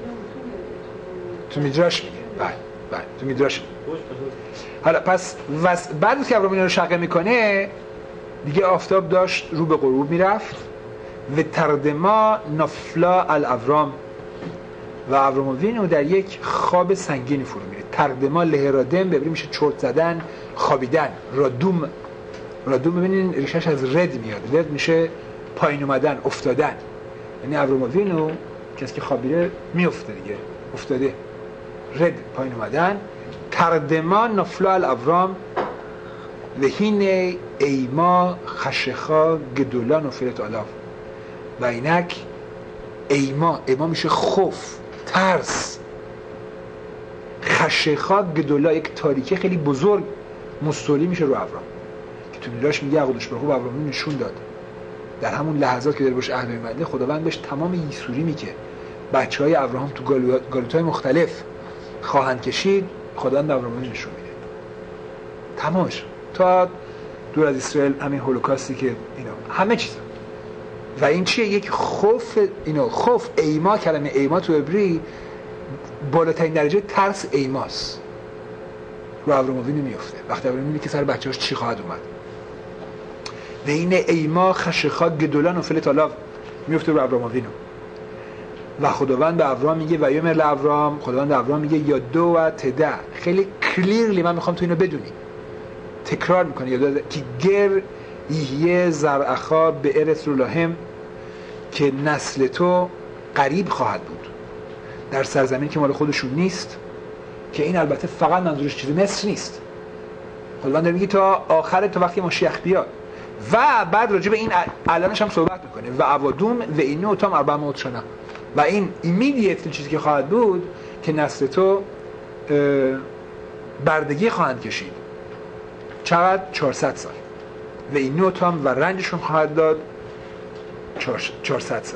تو میدراش میگه. بله بله تو میدراش میگه. حالا پس وس... بعد از که ابراهام اینا رو شقه میکنه دیگه آفتاب داشت رو به غروب میرفت و تردما نفلا الابرام و ابراهام وینو در یک خواب سنگینی فرو میره. تردما لهرادم به عبری میشه چرت زدن، خوابیدن. رادوم رادوم ببینین ریشش از رد میاد. رد میشه پایین اومدن، افتادن. یعنی ابراهام وینو کسی که خوابیده میفته دیگه، افتاده. رد پایین اومدن. تردما نفلا الابرام و هینه ایما خشخا گدولا نفلت آلاف و اینک ایما ایما میشه خوف، ترس. خشخا گدولا یک تاریکی خیلی بزرگ مستولی میشه رو ابراهام که تو میراش میگه خودش به خوب ابراهام نشون داد در همون لحظات که داره باش عهد می‌بنده خداوند بهش تمام یسوری که بچهای ابراهام تو گالوت‌های مختلف خواهند کشید خداوند ابراهام نشون میده. تماش تا دور از اسرائیل همین هولوکاستی که اینا همه چیز. و این چیه؟ یک خوف. اینا خوف ایما، کلمه ایما تو عبری بالاترین درجه ترس ایماست. رو ابراهام میفته وقتی ابراهام میبینه که سر بچه‌هاش چی خواهد اومد. و این ایما خشخا گدولان و فلت آلاف میفته رو ابراهام وینو و خداوند به ابراهام میگه و یومر لابراهام، خداوند به ابراهام میگه یا دو و تدا. خیلی کلیرلی من میخوام تو اینو بدونی، تکرار میکنه یاد که گر یه زرعخا به ارث رولهم که نسل تو قریب خواهد بود در سرزمین که مال خودشون نیست. که این البته فقط منظورش چیز مصر نیست. خداوند میگه تا آخر، تا وقتی مشیخ بیاد. و بعد راجع به این الانش هم صحبت میکنه و اوادوم و اینو تام اربع موت شنا و این ایمیدیتلی چیزی که خواهد بود که نسل تو بردگی خواهند کشید. چقدر؟ چهارصد سال. و اینو تام و رنجشون خواهد داد چهارصد سال.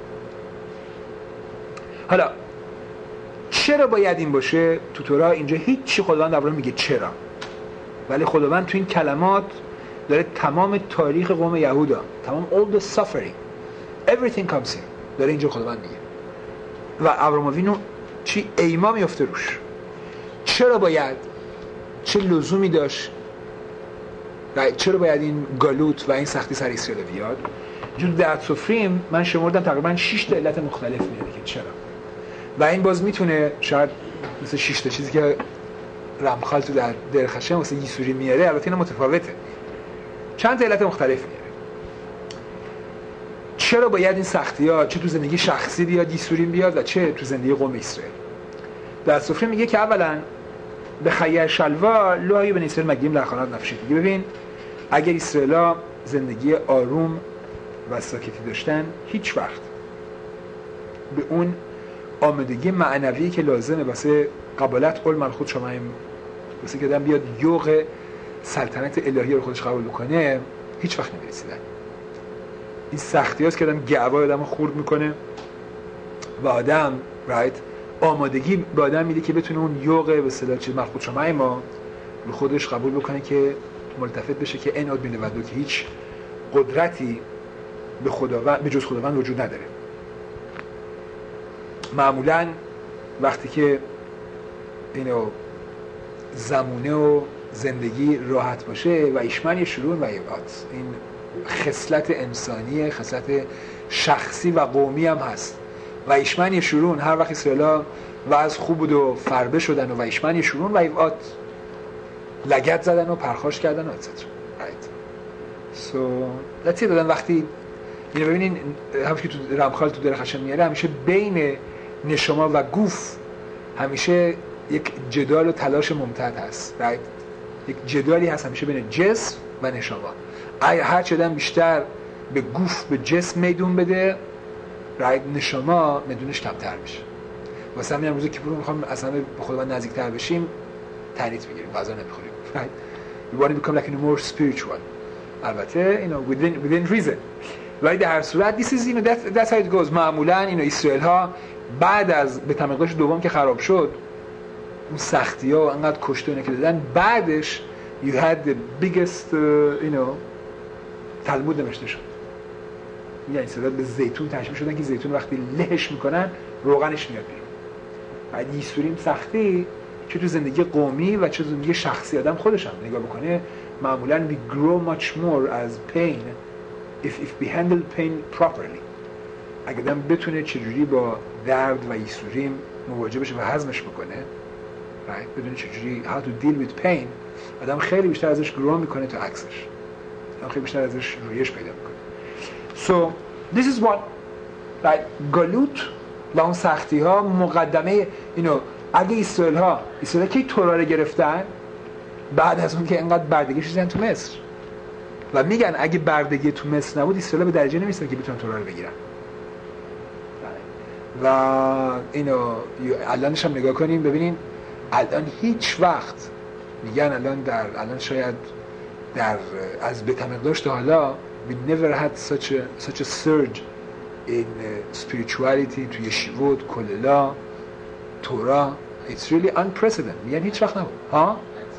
حالا چرا باید این باشه؟ تو تورا اینجا هیچ چی خداوند ابراهیم میگه چرا، ولی خداوند تو این کلمات داره تمام تاریخ قوم یهودا، تمام all the suffering everything comes here داره اینجا خداوند میگه. و ابراهیم وینو چی ایما میفته روش. چرا باید، چه لزومی داشت و چرا باید این گالوت و این سختی سر اسرائیل بیاد؟ چون در سفریم من شمردم تقریبا شش تا علت مختلف میاره که چرا. و این باز میتونه شاید مثل شش تا چیزی که رمخال تو در درخشم واسه یسوری میاره، البته اینا متفاوته. چند تا علت مختلف میاره. چرا باید این سختی‌ها چه تو زندگی شخصی بیاد یسوری بیاد و چه تو زندگی قوم اسرائیل؟ در سفره میگه که اولا به خیر شلوا لوحی به اسرائیل مگیم لخانات نفشید. میگه ببین اگر اسرائیل‌ها زندگی آروم و ساکتی داشتن هیچ وقت به اون آمادگی معنوی که لازمه واسه قبالت قول ملخوت شمایم، واسه که آدم بیاد یوغ سلطنت الهی رو خودش قبول بکنه هیچ وقت نمیرسیدن. این سختی هاست که آدم گعبای آدم رو خورد میکنه و آدم رایت آمادگی به آدم میده که بتونه اون یوغ به اصطلاح چیز مربوط شما ما رو خودش قبول بکنه که ملتفت بشه که این اد بینودو که هیچ قدرتی به خداوند به جز خداوند وجود نداره. معمولاً وقتی که اینو زمونه و زندگی راحت باشه و ایشمن شرون و ایوات، این خصلت انسانی، خصلت شخصی و قومی هم هست. و ایشمن شرون هر وقت اسرائیل و از خوب بود و فربه شدن و ایشمن شرون و ایوات لگد زدن و پرخاش کردن و اتسترا. right. so that's it. دادن وقتی اینو ببینین همش که تو رمخال تو درخشن میاره، همیشه بین نشما و گوف همیشه یک جدال و تلاش ممتد هست. right. یک جدالی هست همیشه بین جسم و نشما. هر چقدر بیشتر به گوف به جسم میدون بده، right. نشما میدونش کمتر میشه. واسه همین امروز که برو میخوام اصلا به خداوند نزدیکتر بشیم، تنیت بگیریم، غذا نمیخوریم. right. we want to become like a more spiritual. البته you know within within reason. ولی در هر صورت this is you know that that's how it goes. معمولا اینو اسرائیل ها بعد از به تمقداش دوم که خراب شد، اون سختی ها و انقدر کشته اونه که دادن، بعدش you had the biggest uh, you know تلمود نوشته شد. یعنی صدا به زیتون تشبیه شدن که زیتون وقتی لهش میکنن روغنش میاد بیرون. بعد یسوریم سختی چه تو زندگی قومی و چه تو زندگی شخصی آدم خودش هم نگاه بکنه، معمولاً we grow much more as pain if if we handle pain properly. اگه آدم بتونه چجوری با درد و یسوریم مواجه بشه و هضمش بکنه، right. بدونه چجوری how to deal with pain، آدم خیلی بیشتر ازش grow میکنه تا عکسش، آدم خیلی بیشتر ازش رویش پیدا میکنه. so this is what right. گالوت و اون سختی ها مقدمه اینو. اگه اسرائیل ها اسرائیل که تورا رو گرفتن بعد از اون که اینقدر بردگی شدن تو مصر و میگن اگه بردگی تو مصر نبود اسرائیل به درجه نمیرسن که بتونن تورا رو بگیرن. و اینو الانش هم نگاه کنیم ببینین الان هیچ وقت میگن الان در الان شاید در از بتمقداش تا حالا we never had such a such a surge in spirituality تو یشیوت کللا تورا. it's really unprecedented. میگن هیچ وقت نبود. ها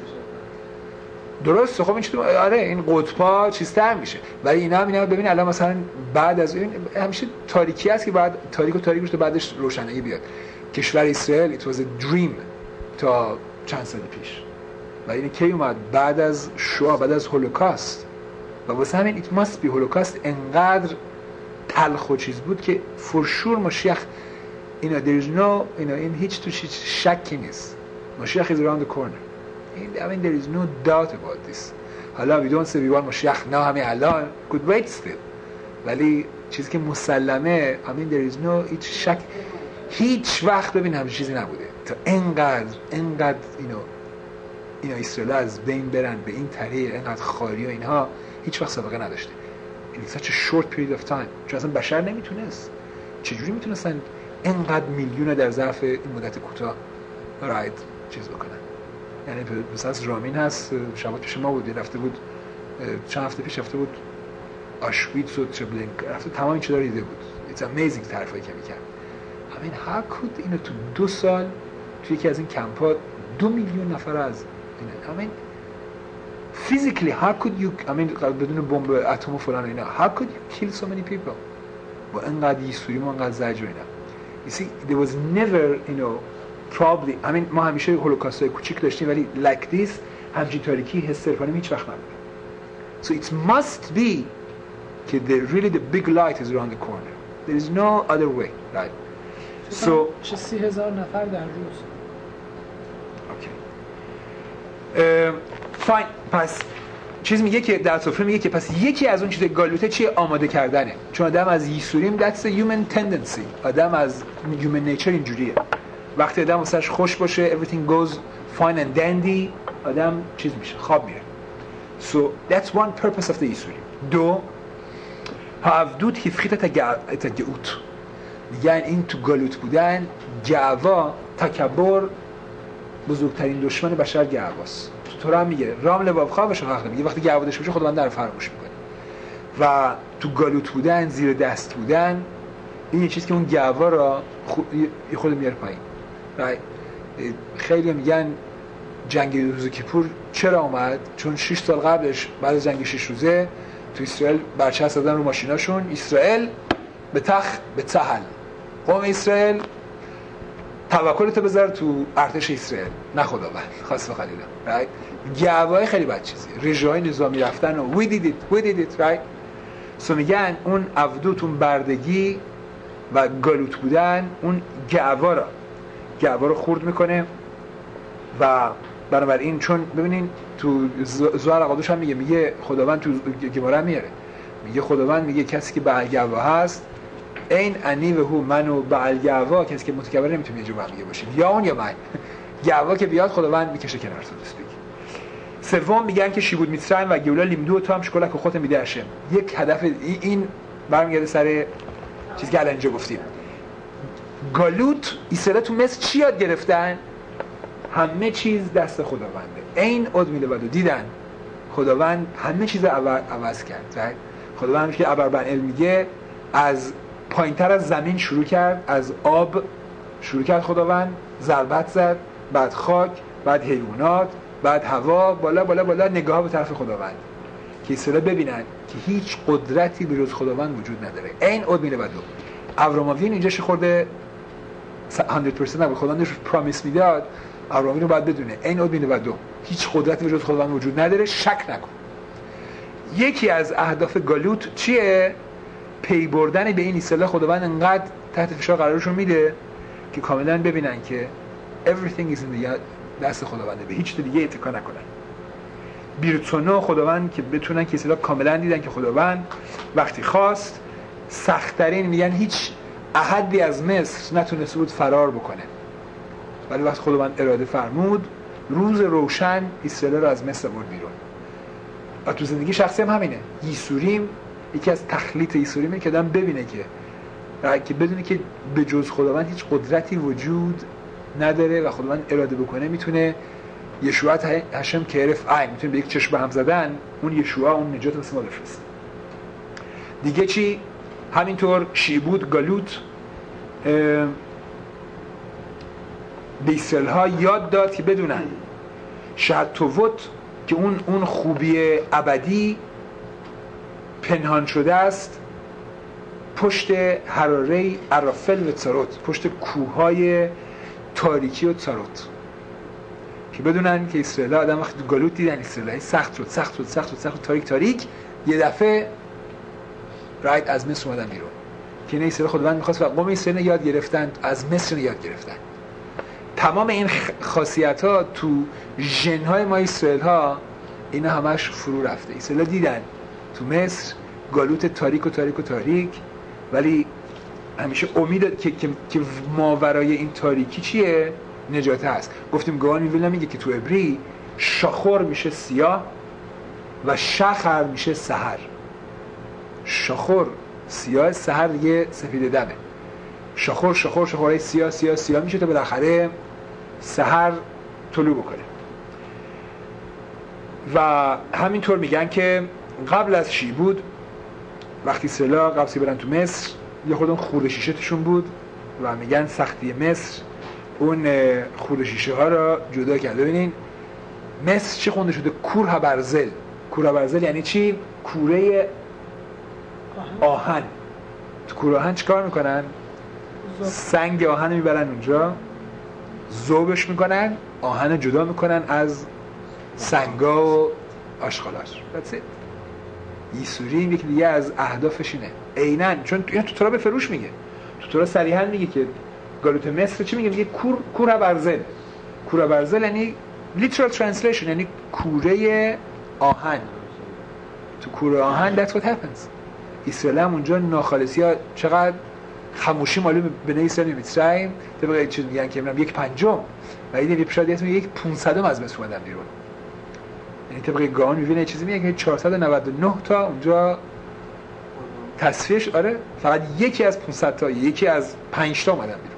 درسته. خب این چطور آره این قطبا چیزتر میشه، ولی اینا هم اینا ببین الان مثلا بعد از این همیشه تاریکی هست که بعد تاریک و تاریک روش بعدش روشنایی بیاد. کشور اسرائیل it was a dream تا چند سال پیش، و این کی اومد بعد از شوا، بعد از هولوکاست، و واسه همین it must be هولوکاست انقدر تلخ و چیز بود که for sure مشیخ اینا there is no اینا این هیچ توش هیچ شکی نیست. مشیخ is around the corner. I mean there is no doubt about this. حالا we don't say we want مشیخ نه همین الان could wait still، ولی چیزی که مسلمه I mean there is no هیچ شک، هیچ وقت ببین همچین چیزی نبوده تا انقدر انقدر اینو اینا اسرائیل از بین برن به این طریق، انقدر خاری و اینها هیچ وقت سابقه نداشته. in such a short period of time. چون اصلا بشر نمیتونست، چجوری میتونستن انقدر میلیون در ظرف این مدت کوتاه راید چیز بکنن. یعنی مثلا رامین هست شبات پیش ما بود، رفته بود چند هفته پیش رفته بود آشویتس و تربلینک، رفته تمام این چیزا رو دیده بود. it's amazing طرفایی که میکرد. I mean how could اینو تو دو سال توی یکی از این کمپ‌ها دو میلیون نفر از اینا I mean physically how could you I mean بدون بمب اتم و فلان اینا how could you kill so many people با انقدر یسوعی و انقدر زجر اینا. you see there was never you know probably I mean ما همیشه هولوکاست‌های کوچیک داشتیم ولی like this همچین تاریکی حس عرفانی هیچ وقت نبود. so it must be که the really the big light is around the corner. there is no other way right. so چه سی هزار نفر در روز. اوکی فاین. پس چیز میگه که در سفره میگه که پس یکی از اون چیز گالوته چیه؟ آماده کردنه. چون آدم از یسوریم that's a human tendency. آدم از human nature اینجوریه. وقتی آدم واسش خوش باشه everything goes fine and dandy آدم چیز میشه خواب میره. so that's one purpose of the یسوریم. دو هفدود هفخیت تگعوت. میگن این تو گالوت بودن گعوا تکبر بزرگترین دشمن بشر گعواست. تو هم میگه رام لباب خواه بشه حق میگه وقتی گعوا داشته باشه خداوند در فراموش میکنه. و تو گالوت بودن زیر دست بودن این یه چیز که اون گعوا را خود میاره پایین. خیلی میگن جنگ روز کیپور چرا اومد؟ چون شش سال قبلش بعد از جنگ شش روزه تو اسرائیل برچسب زدن رو ماشیناشون، اسرائیل به تخ به تحل، قوم اسرائیل توکلتو بذار تو ارتش اسرائیل نه خداوند خاص و خلیلا. right؟ گعوای خیلی بد چیزیه، رژه‌های نظامی رفتن و we did it we did it right. سو میگن اون عبدوت، اون بردگی و گالوت بودن، اون گعوا را گعوا رو خورد میکنه و بنابراین چون ببینین تو زوار قادوش هم میگه میگه خداوند تو گماره میاره میگه خداوند میگه کسی که بعل گعوا هست این انی و هو منو بعل گعوا، کسی که متکبر نمیتونه یه جور میگه باشه یا اون یا من گعوا که بیاد خداوند میکشه کنار تو دسپیک. سوم میگن که شیبود میترن و گولا لیمدو تو هم شکلک و خودت میده هشم. یک هدف این برمیگرده سر چیزی که الان اینجا گفتیم. گالوت اسرائیل تو مصر چی یاد گرفتن؟ همه چیز دست خداونده. این ادمیله بدو دیدن خداوند همه چیز عوض کرد. خداوند که ابربنئل میگه از پایینتر از زمین شروع کرد، از آب شروع کرد خداوند، ضربت زد، بعد خاک، بعد حیوانات، بعد هوا، بالا بالا بالا نگاه به طرف خداوند که اسرائیل ببینن که هیچ قدرتی به جز خداوند وجود نداره. این ادمیله بدو. ابراموین اینجاش خورده صد درصد نبود، خداوند پرامیس میداد، ابراهیم رو باید بدونه این ادمیله بدو هیچ قدرتی به جز خداوند وجود نداره، شک نکن. یکی از اهداف گالوت چیه؟ پی بردن به این اصطلاح خداوند انقدر تحت فشار قرارشون میده که کاملا ببینن که everything is in the دست خداونده، به هیچ دیگه اتکا نکنن. بیرتونو خداوند که بتونن که اصطلاح کاملا دیدن که خداوند وقتی خواست سخت‌ترین میگن هیچ احدی از مصر نتونسته بود فرار بکنه، ولی وقتی خداوند اراده فرمود روز روشن اسرائیل رو از مصر برد بیرون. و تو زندگی شخصی هم همینه. یسوریم یکی از تخلیط یسوریمه که آدم ببینه که که بدونه که به جز خداوند هیچ قدرتی وجود نداره و خداوند اراده بکنه میتونه یشوع هشم که عرف عین میتونه به یک چشم هم زدن اون یشوع اون نجات واسه ما بفرسته. دیگه چی؟ همینطور شیبود گالوت به اسرائیل ها یاد داد که بدونن شهتوت که اون اون خوبی ابدی پنهان شده است پشت حراره عرافل و تاروت، پشت کوههای تاریکی و تاروت، که بدونن که اسرائیل ها آدم وقتی گالوت دیدن اسرائیل سخت شد سخت شد سخت شد سخت شد تاریک تاریک یه دفعه رایت از مصر اومدن بیرون که نه اسرائیل خداوند می‌خواست و قوم اسرائیل یاد گرفتن از مصر یاد گرفتن. تمام این خاصیت‌ها تو ژن‌های ما اسرائیل ها اینا همش فرو رفته. اسرائیل دیدن تو مصر گالوت تاریک و تاریک و تاریک، ولی همیشه امید که که, که ماورای این تاریکی چیه؟ نجات هست. گفتیم گوان میویل نمیگه که تو عبری شاخور میشه سیاه و شخر میشه سحر. شاخور سیاه، سحر دیگه سفید دمه. شاخور شاخور شاخورای سیاه سیاه سیاه میشه تا بالاخره سحر طلوع بکنه. و همینطور میگن که قبل از شیبود وقتی سلا قبل برن تو مصر یه خودم خورده شیشتشون بود و میگن سختی مصر اون خورده شیشه ها را جدا کرد. ببینین مصر چی خونده شده؟ کوره برزل. کوره برزل یعنی چی؟ کوره آهن. تو کوره آهن چی کار میکنن؟ سنگ آهن میبرن اونجا، ذوبش میکنن، آهن جدا میکنن از سنگا و آشغالاش. That's it. یسوریم یکی دیگه از اهدافش اینه عیناً، چون تو تو تورا به فروش میگه، تو تورا صریحاً میگه که گالوت مصر چی میگه؟ میگه کور کوره برزل. کوره برزل یعنی literal translation یعنی کوره آهن. تو کوره آهن that's what happens. اسرائیل هم اونجا ناخالصی ها چقدر خموشی معلوم بنی اسرائیل میترایم طبق چیز میگن که میگم یک پنجم و این یه پیشادیت میگه یک پانصدم از مصر اومدن بیرون. یعنی طبق گان میبینه چیزی میگه که چهارصد و نود و نه تا اونجا تصفیهش، آره فقط یکی از پانصد تا یکی از پنج تا اومدن بیرون.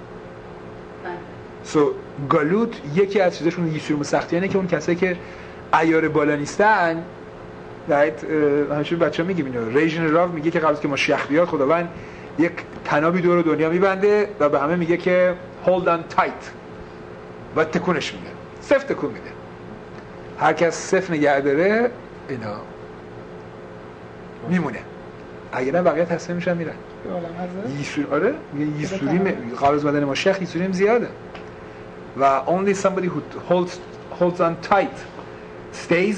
سو so, گالوت یکی از چیزاشون یسوع سختیانه که اون کسایی که عیار بالا نیستن رایت همیشه بچه‌ها میگیم اینو ریژن راو میگه که قبل از که ماشیخ بیاد خداوند یک تنابی دور دنیا میبنده و به همه میگه که hold on tight و تکونش میده، صفر تکون میده. هر کس صفر نگه داره اینا میمونه، اگه نه بقیه تصمیم میشن میرن. یسوری آره میگه یسوری قبل از اومدن ماشیخ یسوری هم زیاده و only somebody who holds holds on tight stays.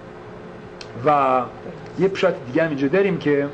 و یه پشت دیگه هم اینجا داریم که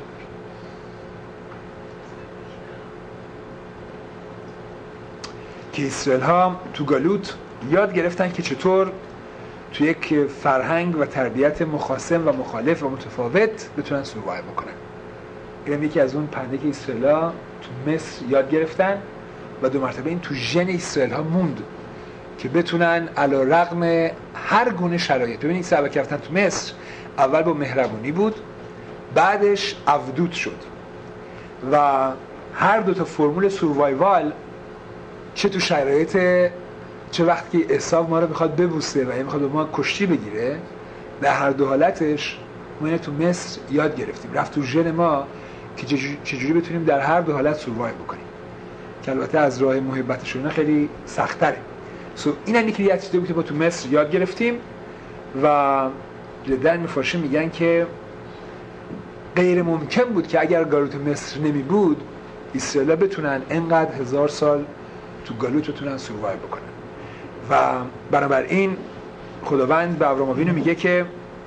که اسرائیل ها تو گالوت یاد گرفتن که چطور تو یک فرهنگ و تربیت مخاصم و مخالف و متفاوت بتونن سروایو بکنن. این یکی از اون پنده که اسرائیل ها تو مصر یاد گرفتن و دو مرتبه این تو ژن اسرائیل ها موند که بتونن علیرغم هر گونه شرایط. ببینید سبک رفتن تو مصر اول با مهربونی بود، بعدش عبدوت شد و هر دو تا فرمول سروایوال، چه تو شرایط چه وقتی که عیسی ما رو میخواد ببوسه و میخواد به ما کشتی بگیره، در هر دو حالتش ما اینو تو مصر یاد گرفتیم، رفت تو ژن ما که چجوری بتونیم در هر دو حالت سروایو بکنیم که البته از راه محبتشون خیلی سخت‌تره. سو این هم یکی از چیزایی بود که ما تو مصر یاد گرفتیم و در میفارشی میگن که غیر ممکن بود که اگر گالوت مصر نمی بود اسرائیل بتونن انقدر هزار سال تو گالوت بتونن سروایو بکنن. و بنابراین خداوند به ابراهیم آوینو میگه که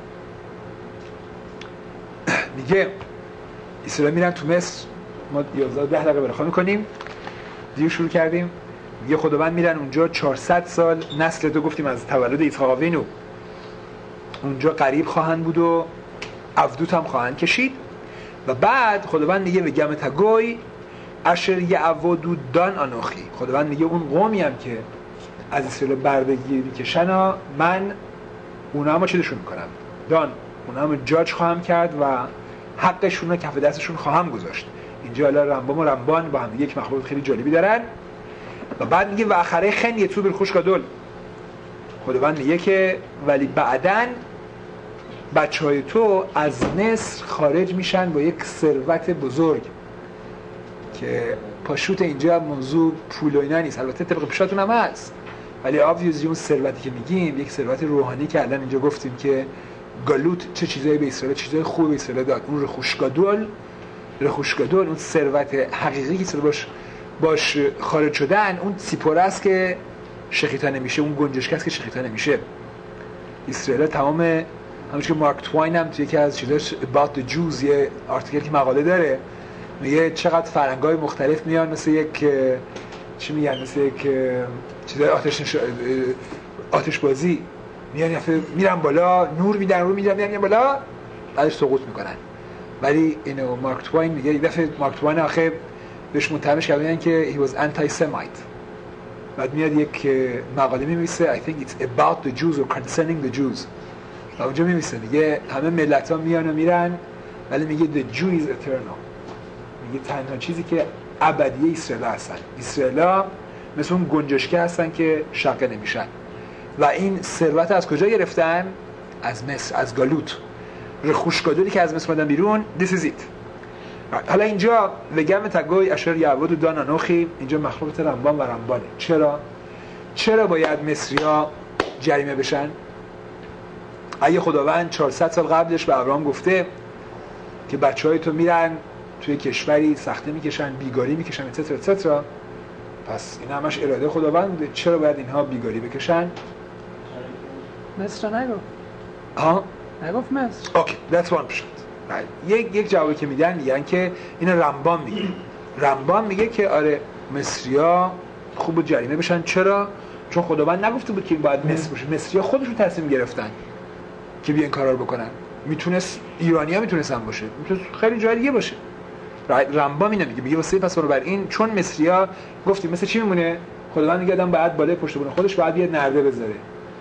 میگه اسرائیل میرن تو مصر، ما یازده ده دقیقه برخواه میکنیم دیگه شروع کردیم. میگه خداوند میرن اونجا چهارصد سال نسل تو گفتیم از تولد اسحاق آوینو اونجا قریب خواهند بود و عبدوت هم خواهند کشید. و بعد خداوند میگه بگم تگوی اشر یعودو دان آنوخی، خداوند میگه اون قومی هم که از اسرائیل بردگی میکشن من اونا هم چیزشون میکنم دان، اونا هم جاج خواهم کرد و حقشون رو کف دستشون خواهم گذاشت. اینجا الان رمبام و رمبان با هم یک مخلوق خیلی جالبی دارن. و بعد میگه و آخره خن یتو بالخوش کدول، خداوند میگه که ولی بعدن بچهای تو از مصر خارج میشن با یک ثروت بزرگ که پاشوت اینجا موضوع پول و اینا نیست، البته طبق پیشاتون هم هست، ولی obviously اون ثروتی که میگیم یک ثروت روحانی که الان اینجا گفتیم که گالوت چه چیزایی به اسرائیل، چیزای خوب به اسرائیل داد. اون رخوشگادول رخوشگادول اون ثروت حقیقی که باش باش خارج شدن، اون سیپوره است که شخیطا نمیشه، اون گنجشک است که شخیطا نمیشه. اسرائیل تمام همونش که مارک توین هم توی یکی از چیزاش about the Jews یه آرتیکل که مقاله داره میگه چقدر فرهنگ‌های مختلف میان مثل یک چی میگن مثل یک چیزای آتش نش... آتش بازی میان میرن بالا نور میدن رو میدن میان بالا بعدش سقوط میکنن. ولی اینو مارک توین میگه یک دفعه مارک توین آخه بهش متهمش کردن که he was anti-Semite. بعد میاد یک مقاله می‌نویسه I think it's about the Jews or concerning the Jews. و اونجا می‌نویسه میگه همه ملت‌ها میان و میرن ولی میگه the Jew is eternal. میگه تنها چیزی که ابدی اسرائیل هستن، اسرائیل‌ها مثل اون گنجشکه هستن که شقه نمیشن. و این ثروت از کجا گرفتن؟ از مصر، از گالوت. رخوشگادولی که از مصر اومدن بیرون this is it. حالا اینجا وگم تگوی اشار یعود و دان آنوخی، اینجا مخلوقات رمبان و رمبانه. چرا؟ چرا باید مصری‌ها جریمه بشن؟ اگه خداوند چهارصد سال قبلش به ابراهام گفته که بچه‌های تو میرن توی کشوری سخته میکشن، بیگاری میکشن اتسترا اتسترا، پس این همش اراده خداوند بوده، چرا باید اینها بیگاری بکشن؟ مصر نگفت. ها؟ نگفت مصر. اوکی، that's one percent. یک یک جوابی که میدن میگن که اینا رمبان میگه. رمبان میگه که آره مصری‌ها خوب بود جریمه بشن. چرا؟ چون خداوند نگفته بود که باید مصر باشه. مصری‌ها خودشون تصمیم گرفتن که بیان کارا رو بکنن. میتونست ایرانی‌ها میتونستن باشه، میتونست خیلی جای دیگه باشه. رمبان اینو میگه، میگه واسه پس بر این چون مصری‌ها گفتیم مثل چی میمونه؟ خداوند میگه آدم بعد بالای پشت بونه خودش باید یه نرده بذاره.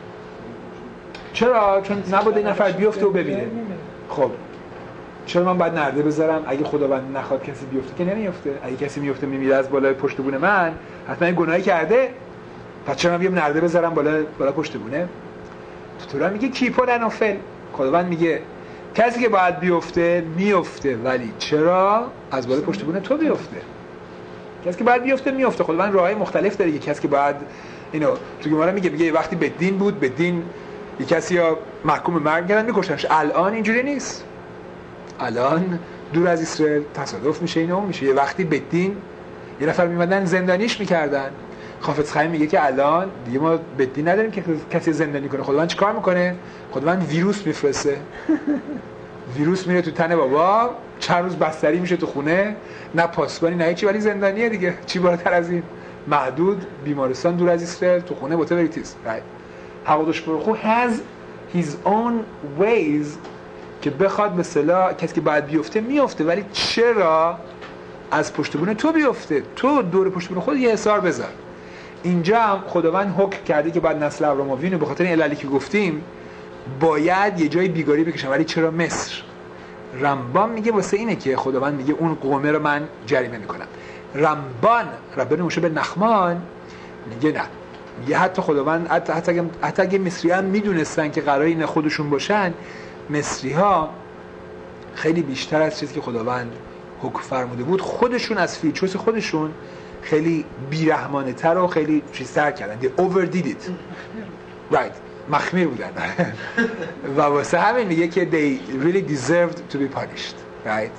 چرا؟ چون نباید این نفر بیفته و ببینه. خب چرا من باید نرده بذارم؟ اگه خداوند نخواد کسی بیفته که نمیفته. اگه کسی میفته میمیره از بالای پشت بونه من، حتما این گناهی کرده. پس چرا من بیام نرده بذارم بالا بالا پشت بونه؟ تو میگه کیپو نافل. خداوند میگه کسی که باید بیفته میفته، ولی چرا از بالای پشت بون تو بیفته؟ کسی که باید بیفته میفته. خداوند راههای مختلف داره. کسی که باید اینو تو گمارا میگه میگه وقتی به دین بود، به دین یک کسی یا محکوم به مرگ کردن میکشتنش. الان اینجوری نیست. الان دور از اسرائیل تصادف میشه، اینو میشه. یه وقتی به دین یه نفر میمدن زندانیش میکردن. خافز خیم میگه که الان دیگه ما به دین نداریم که کسی زندانی کنه. خداوند چیکار میکنه؟ خداوند ویروس میفرسته. ویروس میره تو تن بابا، چند روز بستری میشه تو خونه، نه پاسبانی نه هیچی، ولی زندانیه دیگه. چی بالاتر از این؟ محدود، بیمارستان دور از اسرائیل، تو خونه whatever it is. right. حقودش برخو has his own ways که بخواد به اصطلاح کسی که باید بیفته میفته، ولی چرا از پشت بون تو بیفته؟ تو دور پشت بون خود یه حصار بذار. اینجا هم خداوند حکم کرده که بعد نسل ابراهیم به خاطر این عللی که گفتیم باید یه جای بیگاری بکشن. ولی چرا مصر؟ رمبان میگه واسه اینه که خداوند میگه اون قومه رو من جریمه میکنم. رمبان ربنا موشه به نخمان میگه نه، میگه حتی خداوند حتی حتی اگه, حتی اگه مصری هم میدونستن که قراره این خودشون باشن، مصری ها خیلی بیشتر از چیزی که خداوند حکم فرموده بود خودشون از فیچوس خودشون خیلی بیرحمانه تر و خیلی چیزتر کردن. they overdid it. right. مخمیر بودن. و واسه همین میگه که they really deserved to be punished. right.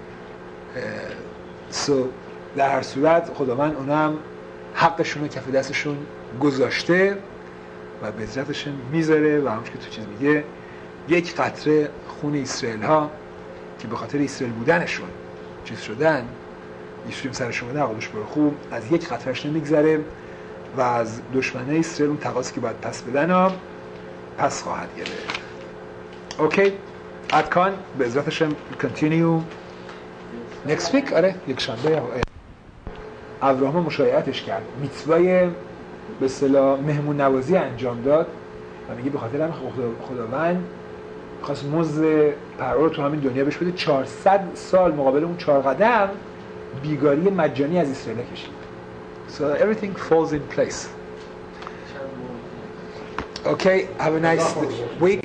so در هر صورت خداوند اونا هم حقشون رو کف دستشون گذاشته و به عزتشون میذاره و همونش که تو چیز میگه یک قطره خون اسرائیل ها که به خاطر اسرائیل بودنشون چیز شدن ایشون سرشون بوده عقلش برو خوب از یک قطرهش نمیگذره و از دشمنه اسرائیل اون تقاضی که باید پس بدن ها پس خواهد گرفت. اوکی اتکان به عزتشون continue next week. آره یک شنبه ابراهام مشایعتش کرد، میتوای به اصطلاح مهمون نوازی انجام داد و میگه به خاطر هم خداوند خواست مزد پرعا رو تو همین دنیا بهش بده. چهارصد سال مقابل اون چهار قدم بیگاری مجانی از اسرائیل کشید. So everything falls in place. Okay, have a nice week.